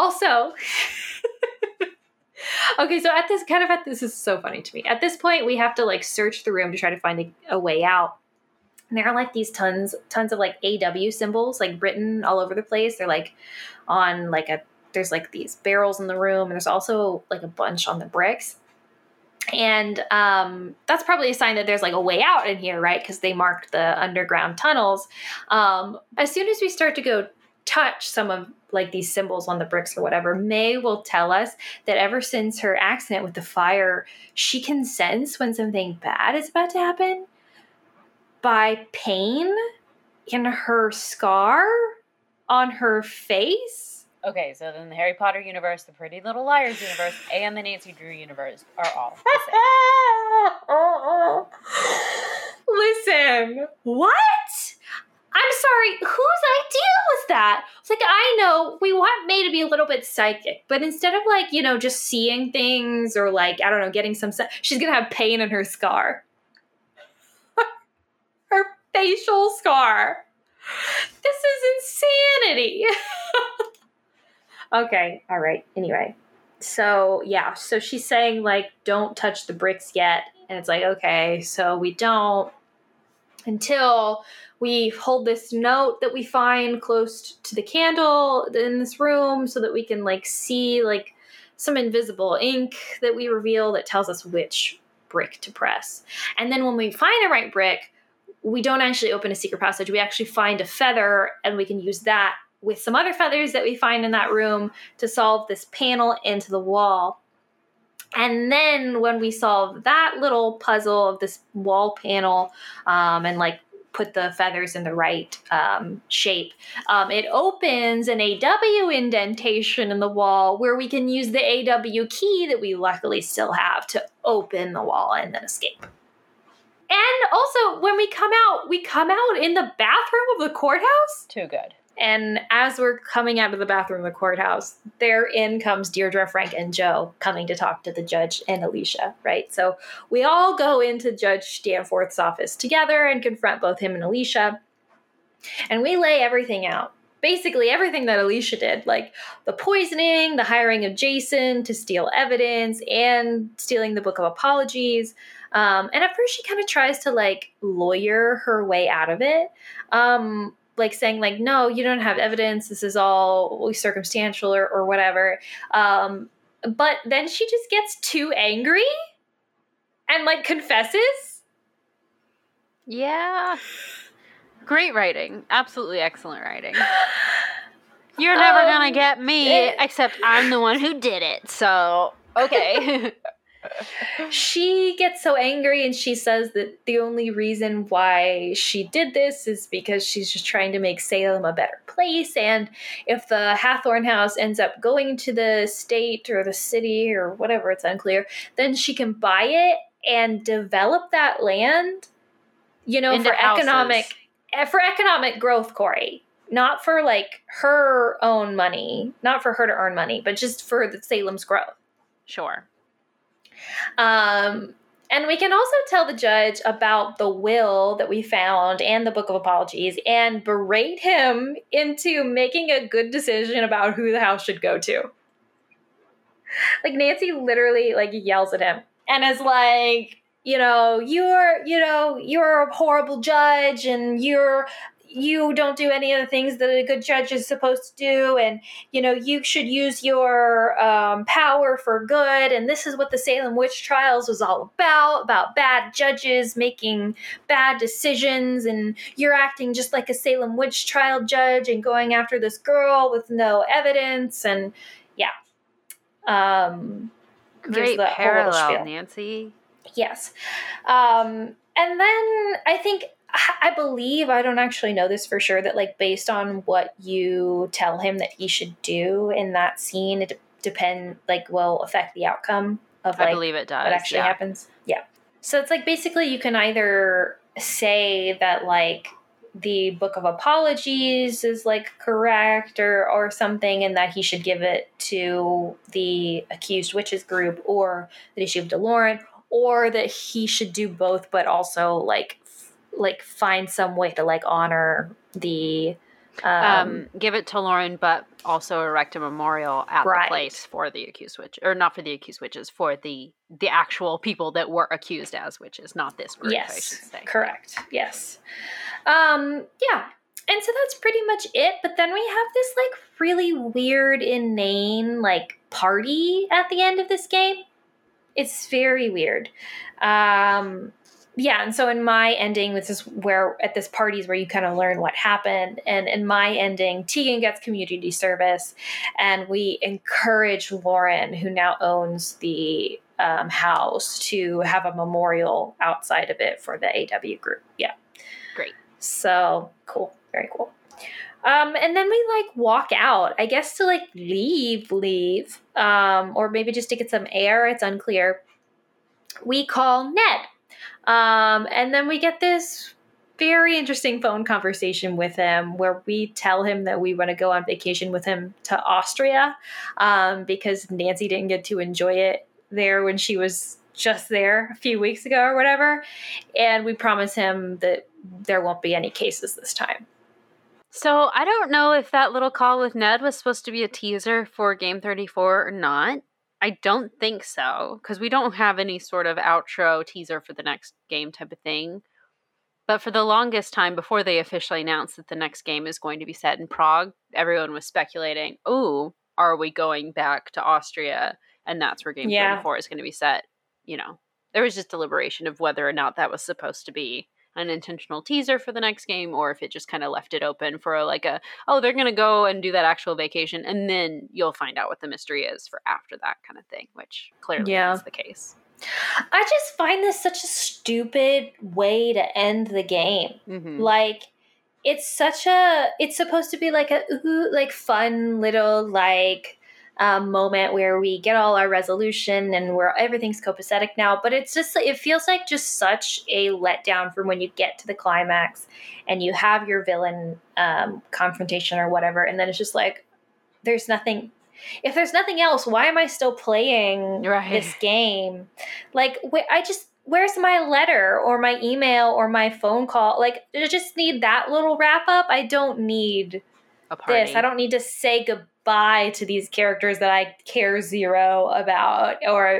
okay, so this is so funny to me. At this point, we have to like search the room to try to find a way out. And there are like these tons of like AW symbols like written all over the place. They're like on like there's like these barrels in the room, and there's also like a bunch on the bricks. And that's probably a sign that there's like a way out in here, right? Because they marked the underground tunnels. As soon as we start to go touch some of like these symbols on the bricks or whatever, May will tell us that ever since her accident with the fire, she can sense when something bad is about to happen by pain in her scar on her face. Okay, so then the Harry Potter universe, the Pretty Little Liars universe, and the Nancy Drew universe are all the same. Listen, what? I'm sorry, whose idea was that? It's like, I know we want May to be a little bit psychic, but instead of like, you know, just seeing things or like, I don't know, getting some, she's going to have pain in her scar. Her facial scar. This is insanity. Okay, all right, anyway. So, yeah, so she's saying like, don't touch the bricks yet. And it's like, okay, so we don't until we hold this note that we find close to the candle in this room so that we can like see like some invisible ink that we reveal that tells us which brick to press. And then when we find the right brick, we don't actually open a secret passage. We actually find a feather, and we can use that with some other feathers that we find in that room to solve this panel into the wall. And then when we solve that little puzzle of this wall panel and like put the feathers in the right shape, it opens an AW indentation in the wall where we can use the AW key that we luckily still have to open the wall and then escape. And also, when we come out in the bathroom of the courthouse. Too good. And as we're coming out of the bathroom of the courthouse, therein comes Deirdre, Frank, and Joe coming to talk to the judge and Alicia, right? So we all go into Judge Danforth's office together and confront both him and Alicia. And we lay everything out. Basically everything that Alicia did, like the poisoning, the hiring of Jason to steal evidence, and stealing the Book of Apologies. And at first she kind of tries to like lawyer her way out of it. Like saying like, no, you don't have evidence. This is all circumstantial or whatever. But then she just gets too angry and like confesses. Yeah. Great writing. Absolutely excellent writing. You're never going to get me, except I'm the one who did it. So, okay. She gets so angry and she says that the only reason why she did this is because she's just trying to make Salem a better place. And if the Hathorn house ends up going to the state or the city or whatever, it's unclear, then she can buy it and develop that land, you know, for economic growth, Corey. Not for like her own money, not for her to earn money, but just for the Salem's growth. Sure. And we can also tell the judge about the will that we found and the Book of Apologies and berate him into making a good decision about who the house should go to. Like Nancy literally like yells at him and is like, you're a horrible judge and you don't do any of the things that a good judge is supposed to do. And, you should use your power for good. And this is what the Salem witch trials was all about bad judges making bad decisions. And you're acting just like a Salem witch trial judge and going after this girl with no evidence. And yeah. Great parallel, Nancy. Yes. And then I believe, I don't actually know this for sure, that like based on what you tell him that he should do in that scene, it will affect the outcome of like, I believe it does. What actually happens. Yeah. So it's like basically you can either say that like the Book of Apologies is like correct or something, and that he should give it to the accused witches group, or that he should give it to Lauren, or that he should do both, but also like find some way to like honor the give it to Lauren, but also erect a memorial at the place for the accused witches, or not for the accused witches, for the actual people that were accused as witches, not this group. Yes, I should say. Correct. Yes. Yeah. And so that's pretty much it. But then we have this like really weird, inane like party at the end of this game. It's very weird. Yeah, and so in my ending, this is where at this party is where you kind of learn what happened. And in my ending, Tegan gets community service, and we encourage Lauren, who now owns the house, to have a memorial outside of it for the AW group. Yeah, great. So cool, very cool. And then we like walk out, I guess, to like leave, or maybe just to get some air. It's unclear. We call Ned. And then we get this very interesting phone conversation with him where we tell him that we want to go on vacation with him to Austria, because Nancy didn't get to enjoy it there when she was just there a few weeks ago or whatever. And we promise him that there won't be any cases this time. So I don't know if that little call with Ned was supposed to be a teaser for Game 34 or not. I don't think so, because we don't have any sort of outro teaser for the next game type of thing. But for the longest time, before they officially announced that the next game is going to be set in Prague, everyone was speculating, oh, are we going back to Austria? And that's where Game 34 is going to be set. You know, there was just deliberation of whether or not that was supposed to be an intentional teaser for the next game, or if it just kind of left it open for they're going to go and do that actual vacation, and then you'll find out what the mystery is for after that kind of thing, which clearly is the case. I just find this such a stupid way to end the game. Mm-hmm. Like, it's supposed to be like a fun little moment where we get all our resolution and where everything's copacetic now, but it feels like just such a letdown from when you get to the climax and you have your villain confrontation or whatever, and then it's just like there's nothing. If there's nothing else, why am I still playing this game? Like, where's my letter or my email or my phone call? Like, I just need that little wrap up. I don't need this. I don't need to say goodbye to these characters that I care zero about, or,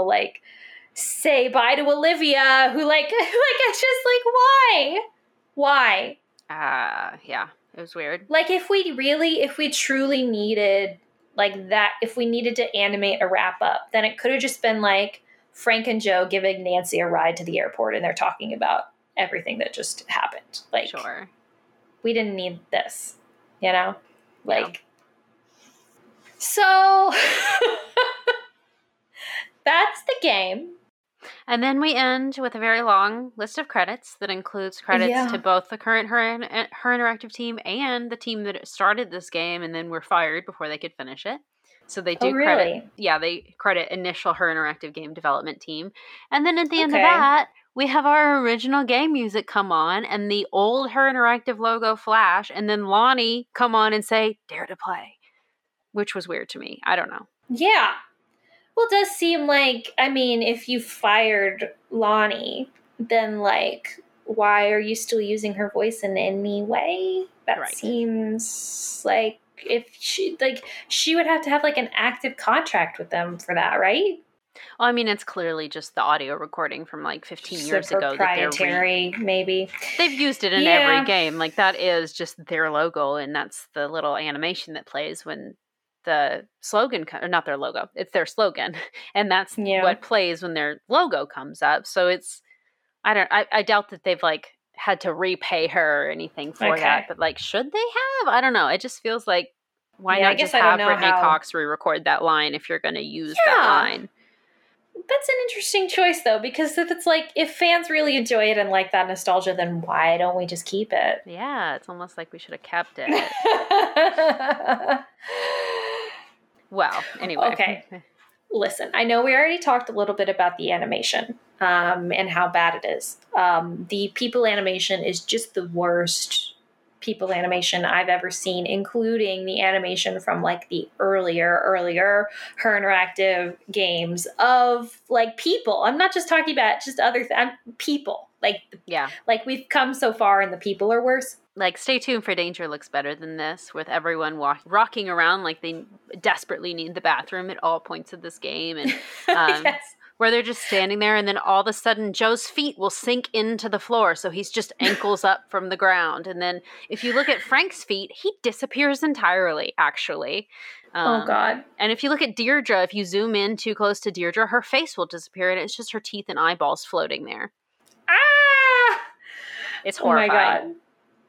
say bye to Olivia, who it's just why? Yeah, it was weird. Like, if we truly needed that, if we needed to animate a wrap up, then it could have just been like Frank and Joe giving Nancy a ride to the airport and they're talking about everything that just happened. Like, sure, we didn't need this, So that's the game. And then we end with a very long list of credits that includes credits to both the current Her Interactive team and the team that started this game and then were fired before they could finish it. So they do credit. Yeah, they credit initial Her Interactive game development team. And then at the end of that, we have our original game music come on and the old Her Interactive logo flash, and then Lonnie come on and say, "Dare to play," which was weird to me. I don't know. Yeah. Well, it does seem like, if you fired Lonnie, then, why are you still using her voice in any way? That seems like if she would have to have, an active contract with them for that, right? Well, it's clearly just the audio recording from, 15 years ago. Proprietary, maybe. They've used it in every game. That is just their logo, and that's the little animation that plays when the slogan, or not their logo, it's their slogan, and that's what plays when their logo comes up. So it's, I doubt that they've had to repay her or anything for that, but should they have? I don't know. It just feels like, why not just have Brittany Cox re-record that line if you're going to use that line? That's an interesting choice, though, because if it's if fans really enjoy it and like that nostalgia, then why don't we just keep it? Yeah, it's almost like we should have kept it. Well, anyway. Okay. Listen, I know we already talked a little bit about the animation, and how bad it is. The people animation is just the worst people animation I've ever seen, including the animation from like the earlier Her Interactive games of like people. I'm not just talking about just other people. Like we've come so far and the people are worse. Like, Stay Tuned for Danger looks better than this, with everyone rocking around like they desperately need the bathroom at all points of this game. And yes. Where they're just standing there, and then all of a sudden Joe's feet will sink into the floor, so he's just ankles up from the ground. And then if you look at Frank's feet, he disappears entirely, actually. Oh, God. And if you look at Deirdre, if you zoom in too close to Deirdre, her face will disappear, and it's just her teeth and eyeballs floating there. Ah! It's horrifying. Oh, my God.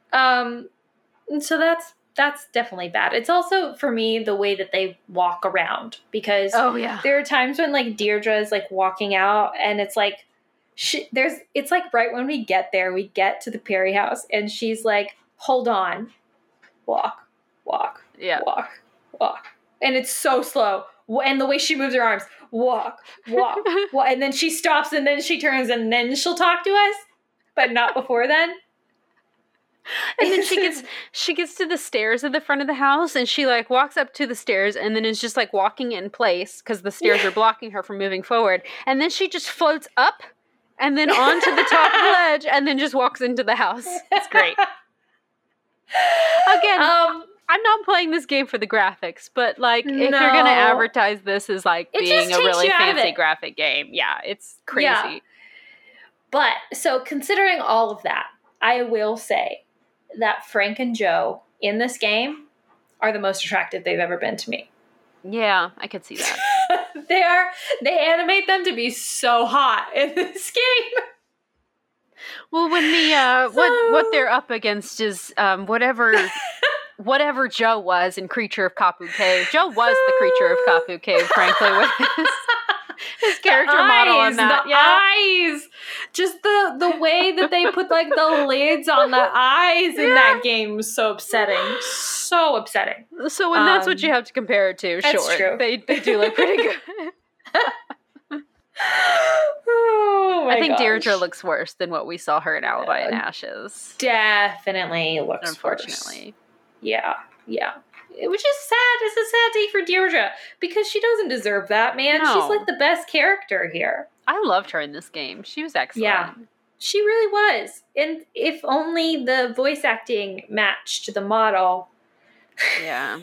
So that's definitely bad. It's also, for me, the way that they walk around, because there are times when like Deirdre is like walking out and it's like it's like right when we get there, we get to the Perry house and she's like, hold on, walk, walk, and it's so slow, and the way she moves her arms, walk, and then she stops and then she turns and then she'll talk to us, but not before then. And then she gets to the stairs at the front of the house, and she like walks up to the stairs and then is just like walking in place because the stairs are blocking her from moving forward. And then she just floats up and then onto the top of the ledge and then just walks into the house. It's great. Again, I'm not playing this game for the graphics, but like if you're going to advertise this as like being a really fancy graphic game, it's crazy. Yeah. But so considering all of that, I will say that Frank and Joe in this game are the most attractive they've ever been to me. Yeah, I could see that. They animate them to be so hot in this game. Well, when the what they're up against is whatever Joe was in Creature of Kapu Cave. Joe was the Creature of Kapu Cave, frankly, with his character model on that. The eyes. Just the way that they put like the lids on the eyes in that game was so upsetting. So upsetting. So when that's what you have to compare it to, sure. True. They do look pretty good. I think Deirdre looks worse than what we saw her in Alibi and Ashes. Definitely looks unfortunately. Worse. Yeah. Which is sad. It's a sad day for Deirdre because she doesn't deserve that, man. No. She's like the best character here. I loved her in this game. She was excellent. Yeah, she really was. And if only the voice acting matched the model. Yeah.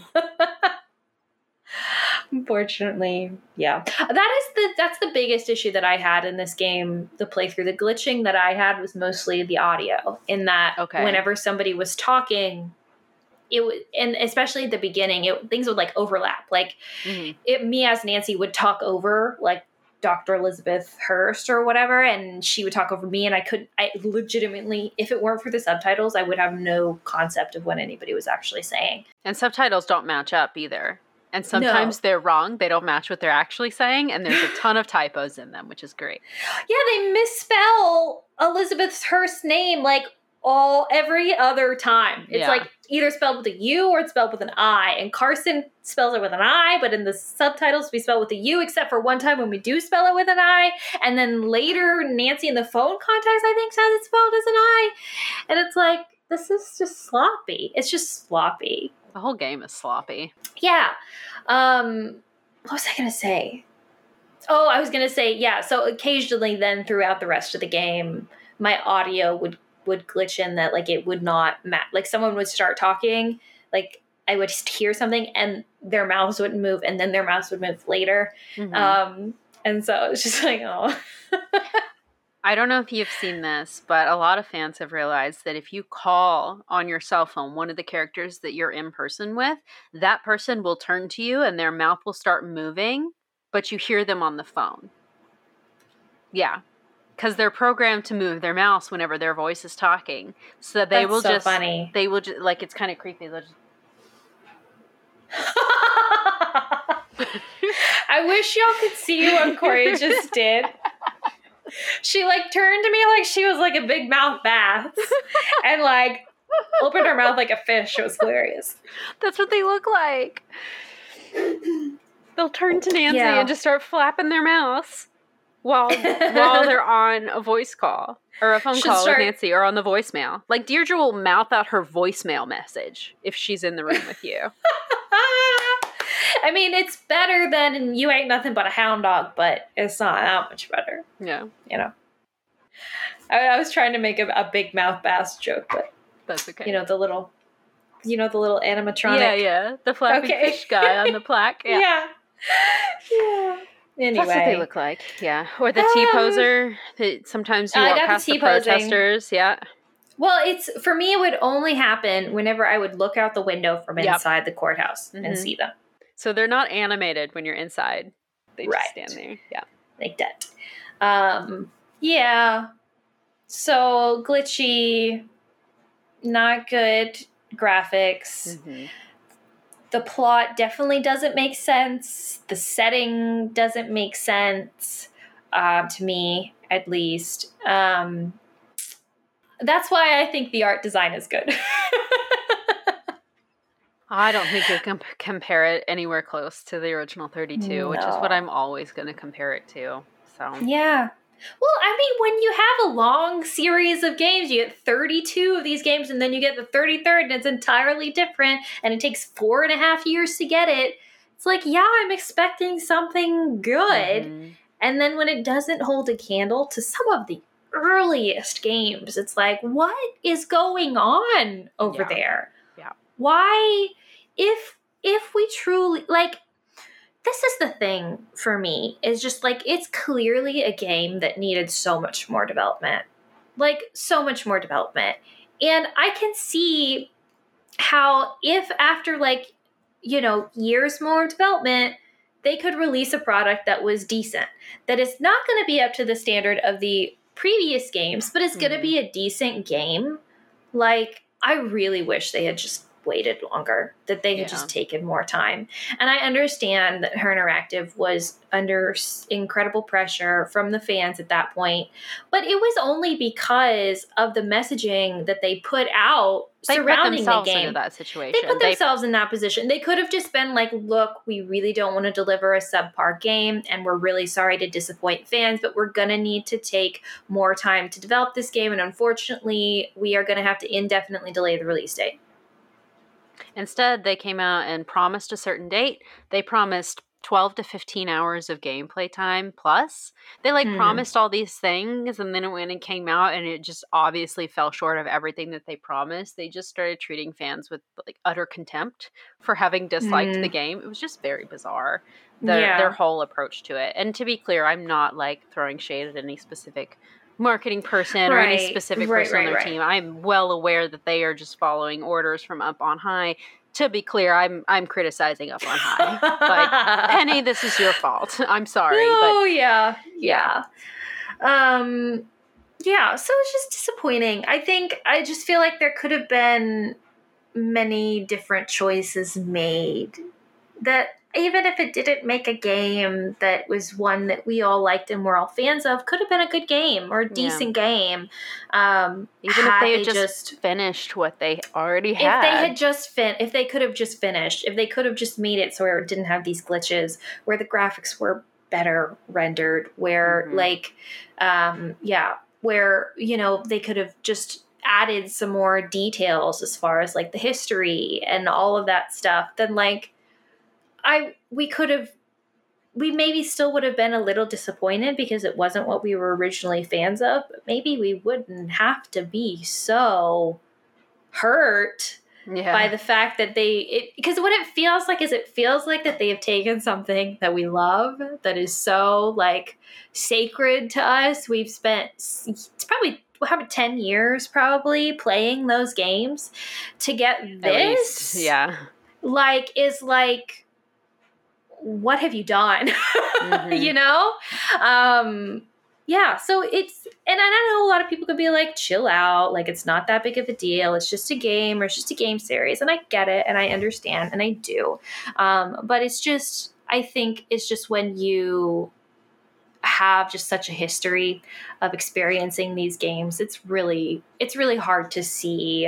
Unfortunately, yeah. That's the biggest issue that I had in this game, the playthrough. The glitching that I had was mostly the audio, in that whenever somebody was talking, it would, and especially at the beginning, things would like overlap. Like me as Nancy would talk over like Dr. Elizabeth Hurst or whatever, and she would talk over me, and I legitimately, if it weren't for the subtitles, I would have no concept of what anybody was actually saying. And subtitles don't match up either. And sometimes they're wrong. They don't match what they're actually saying, and there's a ton of typos in them, which is great. Yeah, they misspell Elizabeth Hurst's name like every other time. It's like either spelled with a U or it's spelled with an I. And Carson spells it with an I, but in the subtitles we spell it with a U, except for one time when we do spell it with an I. And then later Nancy in the phone context, I think, says it's spelled as an I. And it's like, this is just sloppy. It's just sloppy. The whole game is sloppy. Yeah. What was I going to say? Oh, I was going to say, yeah. So occasionally then throughout the rest of the game, my audio would glitch in that, like, it would not match. Like, someone would start talking, like, I would just hear something and their mouths wouldn't move, and then their mouths would move later. And so it's just like, oh. I don't know if you've seen this, but a lot of fans have realized that if you call on your cell phone one of the characters that you're in person with, that person will turn to you and their mouth will start moving, but you hear them on the phone. Yeah. Because they're programmed to move their mouth whenever their voice is talking. So they will just, funny. They will just, like, it's kind of creepy. They'll just... I wish y'all could see what Corey just did. She, like, turned to me like she was, like, a big mouth bass and, like, opened her mouth like a fish. It was hilarious. That's what they look like. They'll turn to Nancy and just start flapping their mouths. while they're on a voice call or a phone call with Nancy or on the voicemail. Like, Deirdre will mouth out her voicemail message if she's in the room with you. I mean, it's better than you ain't nothing but a hound dog, but it's not that much better. Yeah. You know. I was trying to make a big mouth bass joke, but that's okay. You know, the little animatronic. Yeah. The flapping fish guy on the plaque. Yeah. Yeah. Anyway. That's what they look like. Yeah. Or the T-poser that sometimes you walk past the protesters. Yeah. Well, for me, it would only happen whenever I would look out the window from inside the courthouse and see them. So they're not animated when you're inside. They just stand there. Yeah. Like that. Yeah. So glitchy, not good graphics. Mm-hmm. The plot definitely doesn't make sense. The setting doesn't make sense, to me, at least. That's why I think the art design is good. I don't think you can compare it anywhere close to the original 32, which is what I'm always going to compare it to. So yeah. Well, I mean, when you have a long series of games, you get 32 of these games, and then you get the 33rd, and it's entirely different, and it takes 4.5 years to get it. It's like, yeah, I'm expecting something good. Mm-hmm. And then when it doesn't hold a candle to some of the earliest games, it's like, what is going on over there? Yeah. Why, if we truly, like, this is the thing for me, is just like, it's clearly a game that needed so much more development. Like, so much more development. And I can see how if after, like, years more development, they could release a product that was decent. That is not going to be up to the standard of the previous games, but it's going to be a decent game. Like, I really wish they had just waited longer, that they had just taken more time. And I understand that Her Interactive was under incredible pressure from the fans at that point, but it was only because of the messaging that they put out surrounding the game. Into that situation. They put themselves in that position. They could have just been like, look, we really don't want to deliver a subpar game, and we're really sorry to disappoint fans, but we're going to need to take more time to develop this game, and unfortunately, we are going to have to indefinitely delay the release date. Instead, they came out and promised a certain date. They promised 12 to 15 hours of gameplay time plus. They promised all these things, and then when it came out and it just obviously fell short of everything that they promised, they just started treating fans with like utter contempt for having disliked the game. It was just very bizarre, their whole approach to it. And to be clear, I'm not like throwing shade at any specific marketing person or any specific person on their team. I'm well aware that they are just following orders from up on high. To be clear, I'm criticizing Up on High. But Penny, this is your fault. I'm sorry. Oh, yeah. Yeah, so it's just disappointing. I just feel like there could have been many different choices made that, even if it didn't make a game that was one that we all liked and we're all fans of, could have been a good game or a decent game. Even if they had just finished what they already had. If they could have just finished, if they could have just made it so it didn't have these glitches, where the graphics were better rendered, where where, they could have just added some more details as far as like the history and all of that stuff, then like, we maybe still would have been a little disappointed because it wasn't what we were originally fans of, but maybe we wouldn't have to be so hurt by the fact that because what it feels like is that they have taken something that we love, that is so like sacred to us. We've spent, it's probably, 10 years probably playing those games to get this. What have you done? So it's, and I know a lot of people could be like, chill out, like it's not that big of a deal, it's just a game, or it's just a game series, and I get it, and I understand, and I do, but it's just, I think it's just when you have just such a history of experiencing these games, it's really hard to see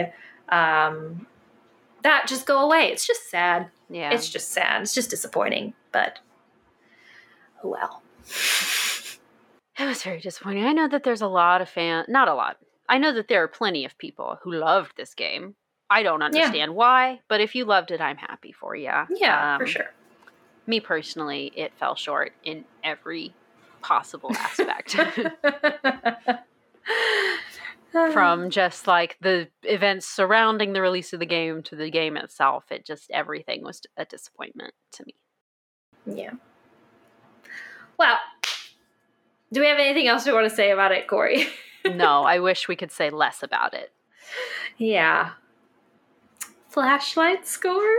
that just go away. It's just sad. Yeah. It's just sad. It's just disappointing, but oh well. It was very disappointing. I know that there's a lot of not a lot. I know that there are plenty of people who loved this game. I don't understand why, but if you loved it, I'm happy for you. Yeah, for sure. Me personally, it fell short in every possible aspect. From just like the events surrounding the release of the game to the game itself, everything was a disappointment to me. Yeah. Well, do we have anything else we want to say about it, Corey? No, I wish we could say less about it. Yeah. Flashlight score?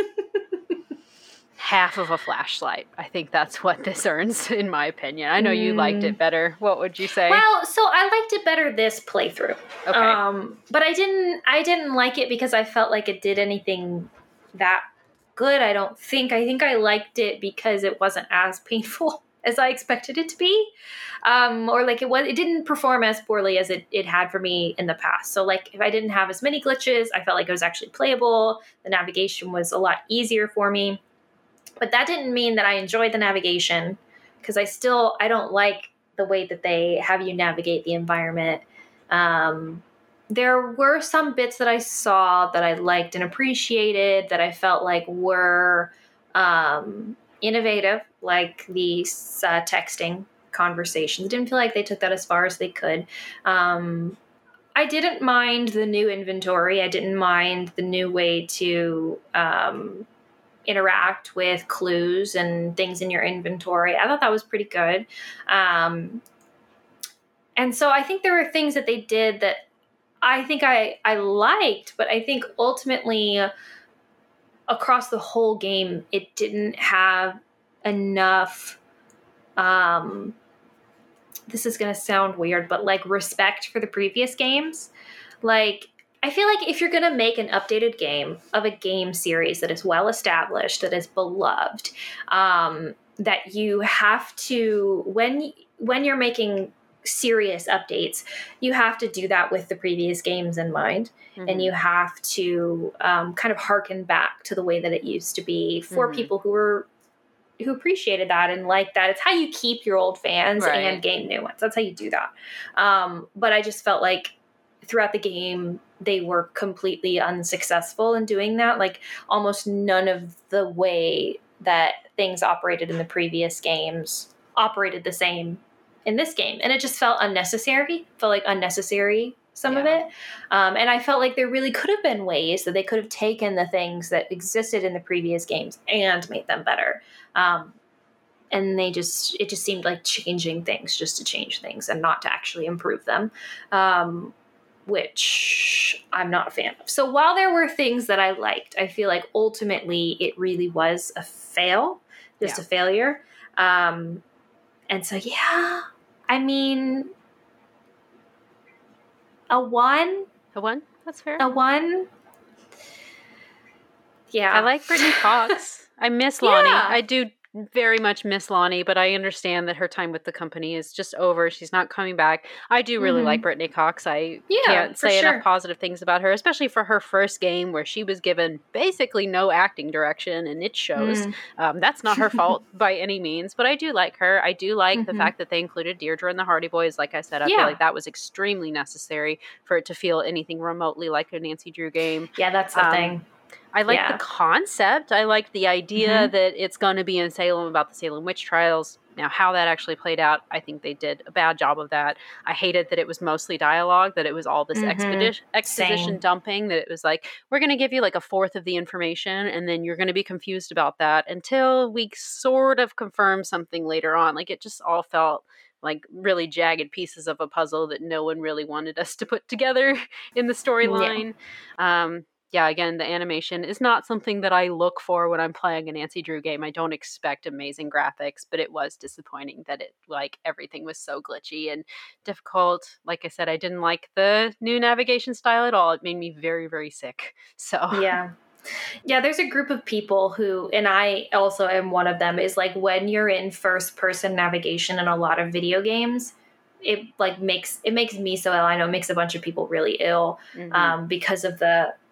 Half of a flashlight. I think that's what this earns, in my opinion. I know you liked it better. What would you say? Well, so I liked it better this playthrough. Okay. But I didn't like it because I felt like it did anything that good. I think I liked it because it wasn't as painful as I expected it to be. Or like it didn't perform as poorly as it had for me in the past. So like if I didn't have as many glitches, I felt like it was actually playable. The navigation was a lot easier for me. But that didn't mean that I enjoyed the navigation, because I don't like the way that they have you navigate the environment. There were some bits that I saw that I liked and appreciated that I felt like were innovative, like these texting conversations. I didn't feel like they took that as far as they could. I didn't mind the new inventory. I didn't mind the new way to interact with clues and things in your inventory. I thought that was pretty good. And so I think there were things that they did that I think I liked, but I think ultimately across the whole game, it didn't have enough, this is going to sound weird, but like respect for the previous games. Like, I feel like if you're going to make an updated game of a game series that is well established, that is beloved, that you have to, when you're making serious updates, you have to do that with the previous games in mind. Mm-hmm. And you have to kind of harken back to the way that it used to be for people who appreciated that and like that. It's how you keep your old fans and gain new ones. That's how you do that. But I just felt like throughout the game, they were completely unsuccessful in doing that. Like almost none of the way that things operated in the previous games operated the same in this game. And it just felt unnecessary, some of it. And I felt like there really could have been ways that they could have taken the things that existed in the previous games and made them better. And it just seemed like changing things just to change things and not to actually improve them. Which I'm not a fan of. So while there were things that I liked, I feel like ultimately it really was a failure. And so, I mean, a 1. A 1? That's fair. A 1. Yeah. I like Brittany Cox. I miss Lonnie. I do very much miss Lonnie, but I understand that her time with the company is just over. She's not coming back. I do really like Brittany Cox. I can't say enough positive things about her, especially for her first game where she was given basically no acting direction, and it shows. That's not her fault by any means, but I do like her. I do like the fact that they included Deirdre and the Hardy Boys. Like I said, I feel like that was extremely necessary for it to feel anything remotely like a Nancy Drew game. Yeah, that's the thing. I like the concept. I like the idea that it's going to be in Salem about the Salem witch trials. Now, how that actually played out, I think they did a bad job of that. I hated that it was mostly dialogue, that it was all this exposition dumping, that it was like, we're going to give you like a fourth of the information, and then you're going to be confused about that until we sort of confirm something later on. Like, it just all felt like really jagged pieces of a puzzle that no one really wanted us to put together in the storyline. Again, the animation is not something that I look for when I'm playing a Nancy Drew game. I don't expect amazing graphics, but it was disappointing that everything was so glitchy and difficult. Like I said, I didn't like the new navigation style at all. It made me very, very sick. So yeah, there's a group of people who, and I also am one of them, is like when you're in first person navigation in a lot of video games, it makes me so ill. I know it makes a bunch of people really ill because of the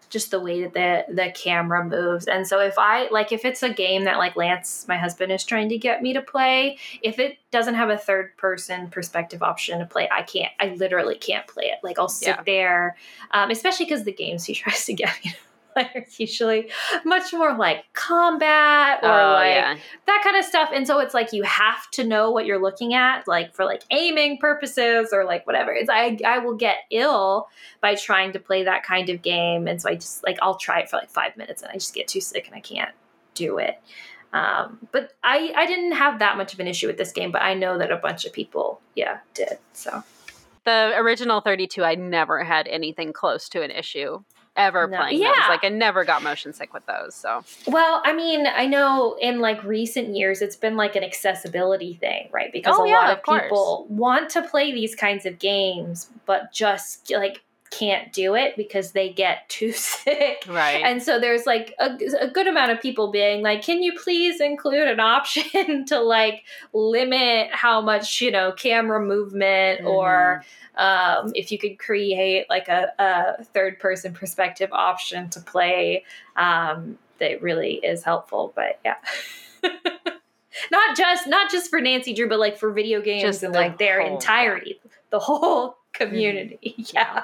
just the way that the camera moves. And so if it's a game that like Lance, my husband, is trying to get me to play, if it doesn't have a third person perspective option to play, I literally can't play it. Like I'll sit there, especially because the games he tries to get me to play are usually much more like combat or that kind of stuff. And so it's like, you have to know what you're looking at, like for like aiming purposes or like whatever. I will get ill by trying to play that kind of game. And so I just like, I'll try it for like 5 minutes and I just get too sick and I can't do it. But I didn't have that much of an issue with this game, but I know that a bunch of people, did. So the original 32, I never had anything close to an issue ever playing those. Like I never got motion sick with those. So well, I mean, I know in like recent years it's been like an accessibility thing, right? Because a lot of people want to play these kinds of games, but just like can't do it because they get too sick. Right. And so there's like a good amount of people being like, can you please include an option to like limit how much, camera movement or if you could create like a third person perspective option to play, that really is helpful. But yeah. not just for Nancy Drew, but like for video games just and like their entirety, the whole community. Yeah.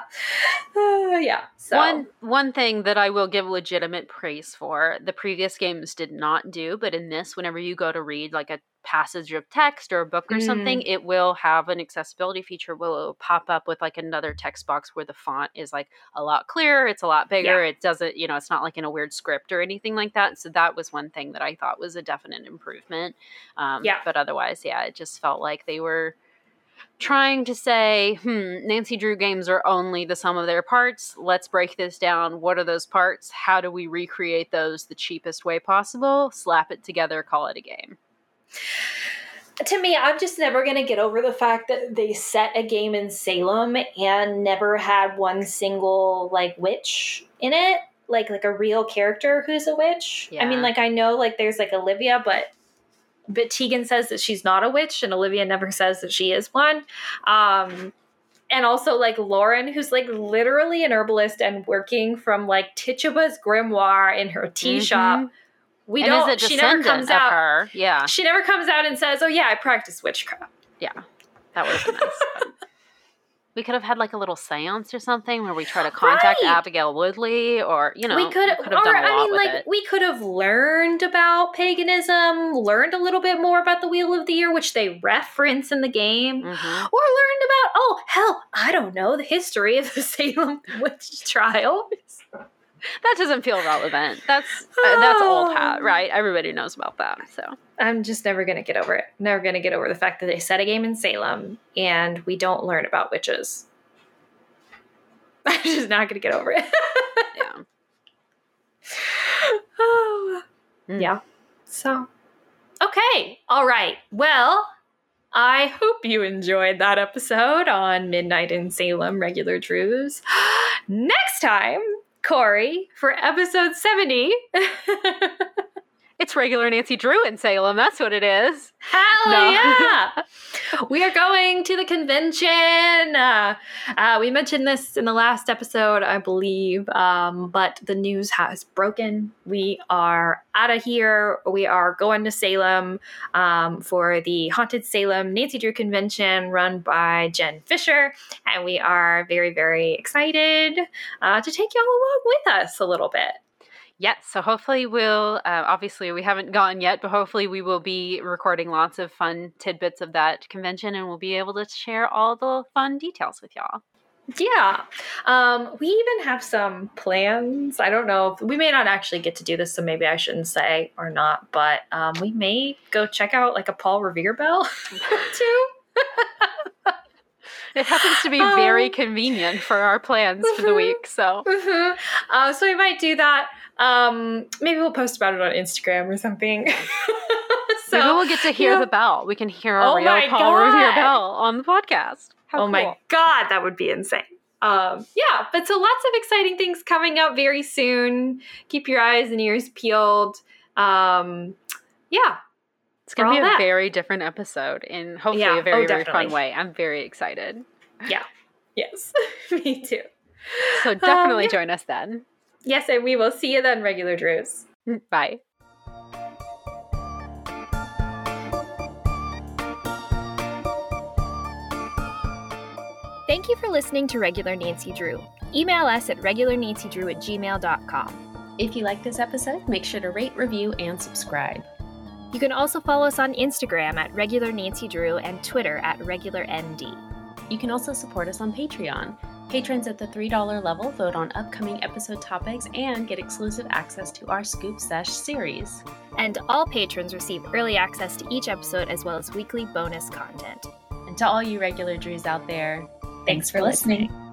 So one thing that I will give legitimate praise for, the previous games did not do, but in this, whenever you go to read like a passage of text or a book or something, it will have an accessibility feature where it will pop up with like another text box where the font is like a lot clearer, it's a lot bigger, it doesn't, it's not like in a weird script or anything like that. So that was one thing that I thought was a definite improvement. But otherwise, it just felt like they were trying to say, Nancy Drew games are only the sum of their parts. Let's break this down. What are those parts? How do we recreate those the cheapest way possible? Slap it together, call it a game. To me, I'm just never going to get over the fact that they set a game in Salem and never had one single like witch in it, like a real character who's a witch. I mean, like I know like there's like Olivia, but Tegan says that she's not a witch and Olivia never says that she is one. And also like Lauren, who's like literally an herbalist and working from like Tituba's grimoire in her tea shop. She never comes out. Her. Yeah. She never comes out and says, "Oh yeah, I practice witchcraft." Yeah. That would have been nice. We could have had like a little seance or something where we try to contact Abigail Woodley, or we could have done a lot with it. We could have learned about paganism, learned a little bit more about the Wheel of the Year, which they reference in the game, or learned about I don't know, the history of the Salem witch trials. That doesn't feel relevant. That's old hat, right? Everybody knows about that. So I'm just never going to get over it. Never going to get over the fact that they set a game in Salem and we don't learn about witches. I'm just not going to get over it. Yeah. So, okay. All right. Well, I hope you enjoyed that episode on Midnight in Salem, Regular Drews. Next time, Corey, for episode 70. It's regular Nancy Drew in Salem. That's what it is. Hell yeah! We are going to the convention. We mentioned this in the last episode, I believe, but the news has broken. We are out of here. We are going to Salem for the Haunted Salem Nancy Drew convention run by Jen Fisher, and we are very, very excited to take y'all along with us a little bit. Yes, so hopefully we'll, obviously we haven't gone yet, but hopefully we will be recording lots of fun tidbits of that convention and we'll be able to share all the fun details with y'all. Yeah. We even have some plans. I don't know. We may not actually get to do this, so maybe I shouldn't say or not, but we may go check out like a Paul Revere bell too. It happens to be very convenient for our plans for the week, so. So we might do that. Maybe we'll post about it on Instagram or something. So maybe we'll get to hear the bell. We can hear a real Paul Revere bell on the podcast. How cool. My God, that would be insane. But so lots of exciting things coming up very soon. Keep your eyes and ears peeled. It's going to be a very different episode in hopefully a very, very fun way. I'm very excited. Yeah. Yes. Me too. So definitely join us then. Yes, and we will see you then, regular Drews. Bye. Thank you for listening to Regular Nancy Drew. Email us at regularnancydrew@gmail.com. If you like this episode, make sure to rate, review, and subscribe. You can also follow us on Instagram at Regular Nancy Drew and Twitter at RegularND. You can also support us on Patreon. Patrons at the $3 level vote on upcoming episode topics and get exclusive access to our Scoop Sesh series. And all patrons receive early access to each episode as well as weekly bonus content. And to all you regular Drews out there, thanks for listening.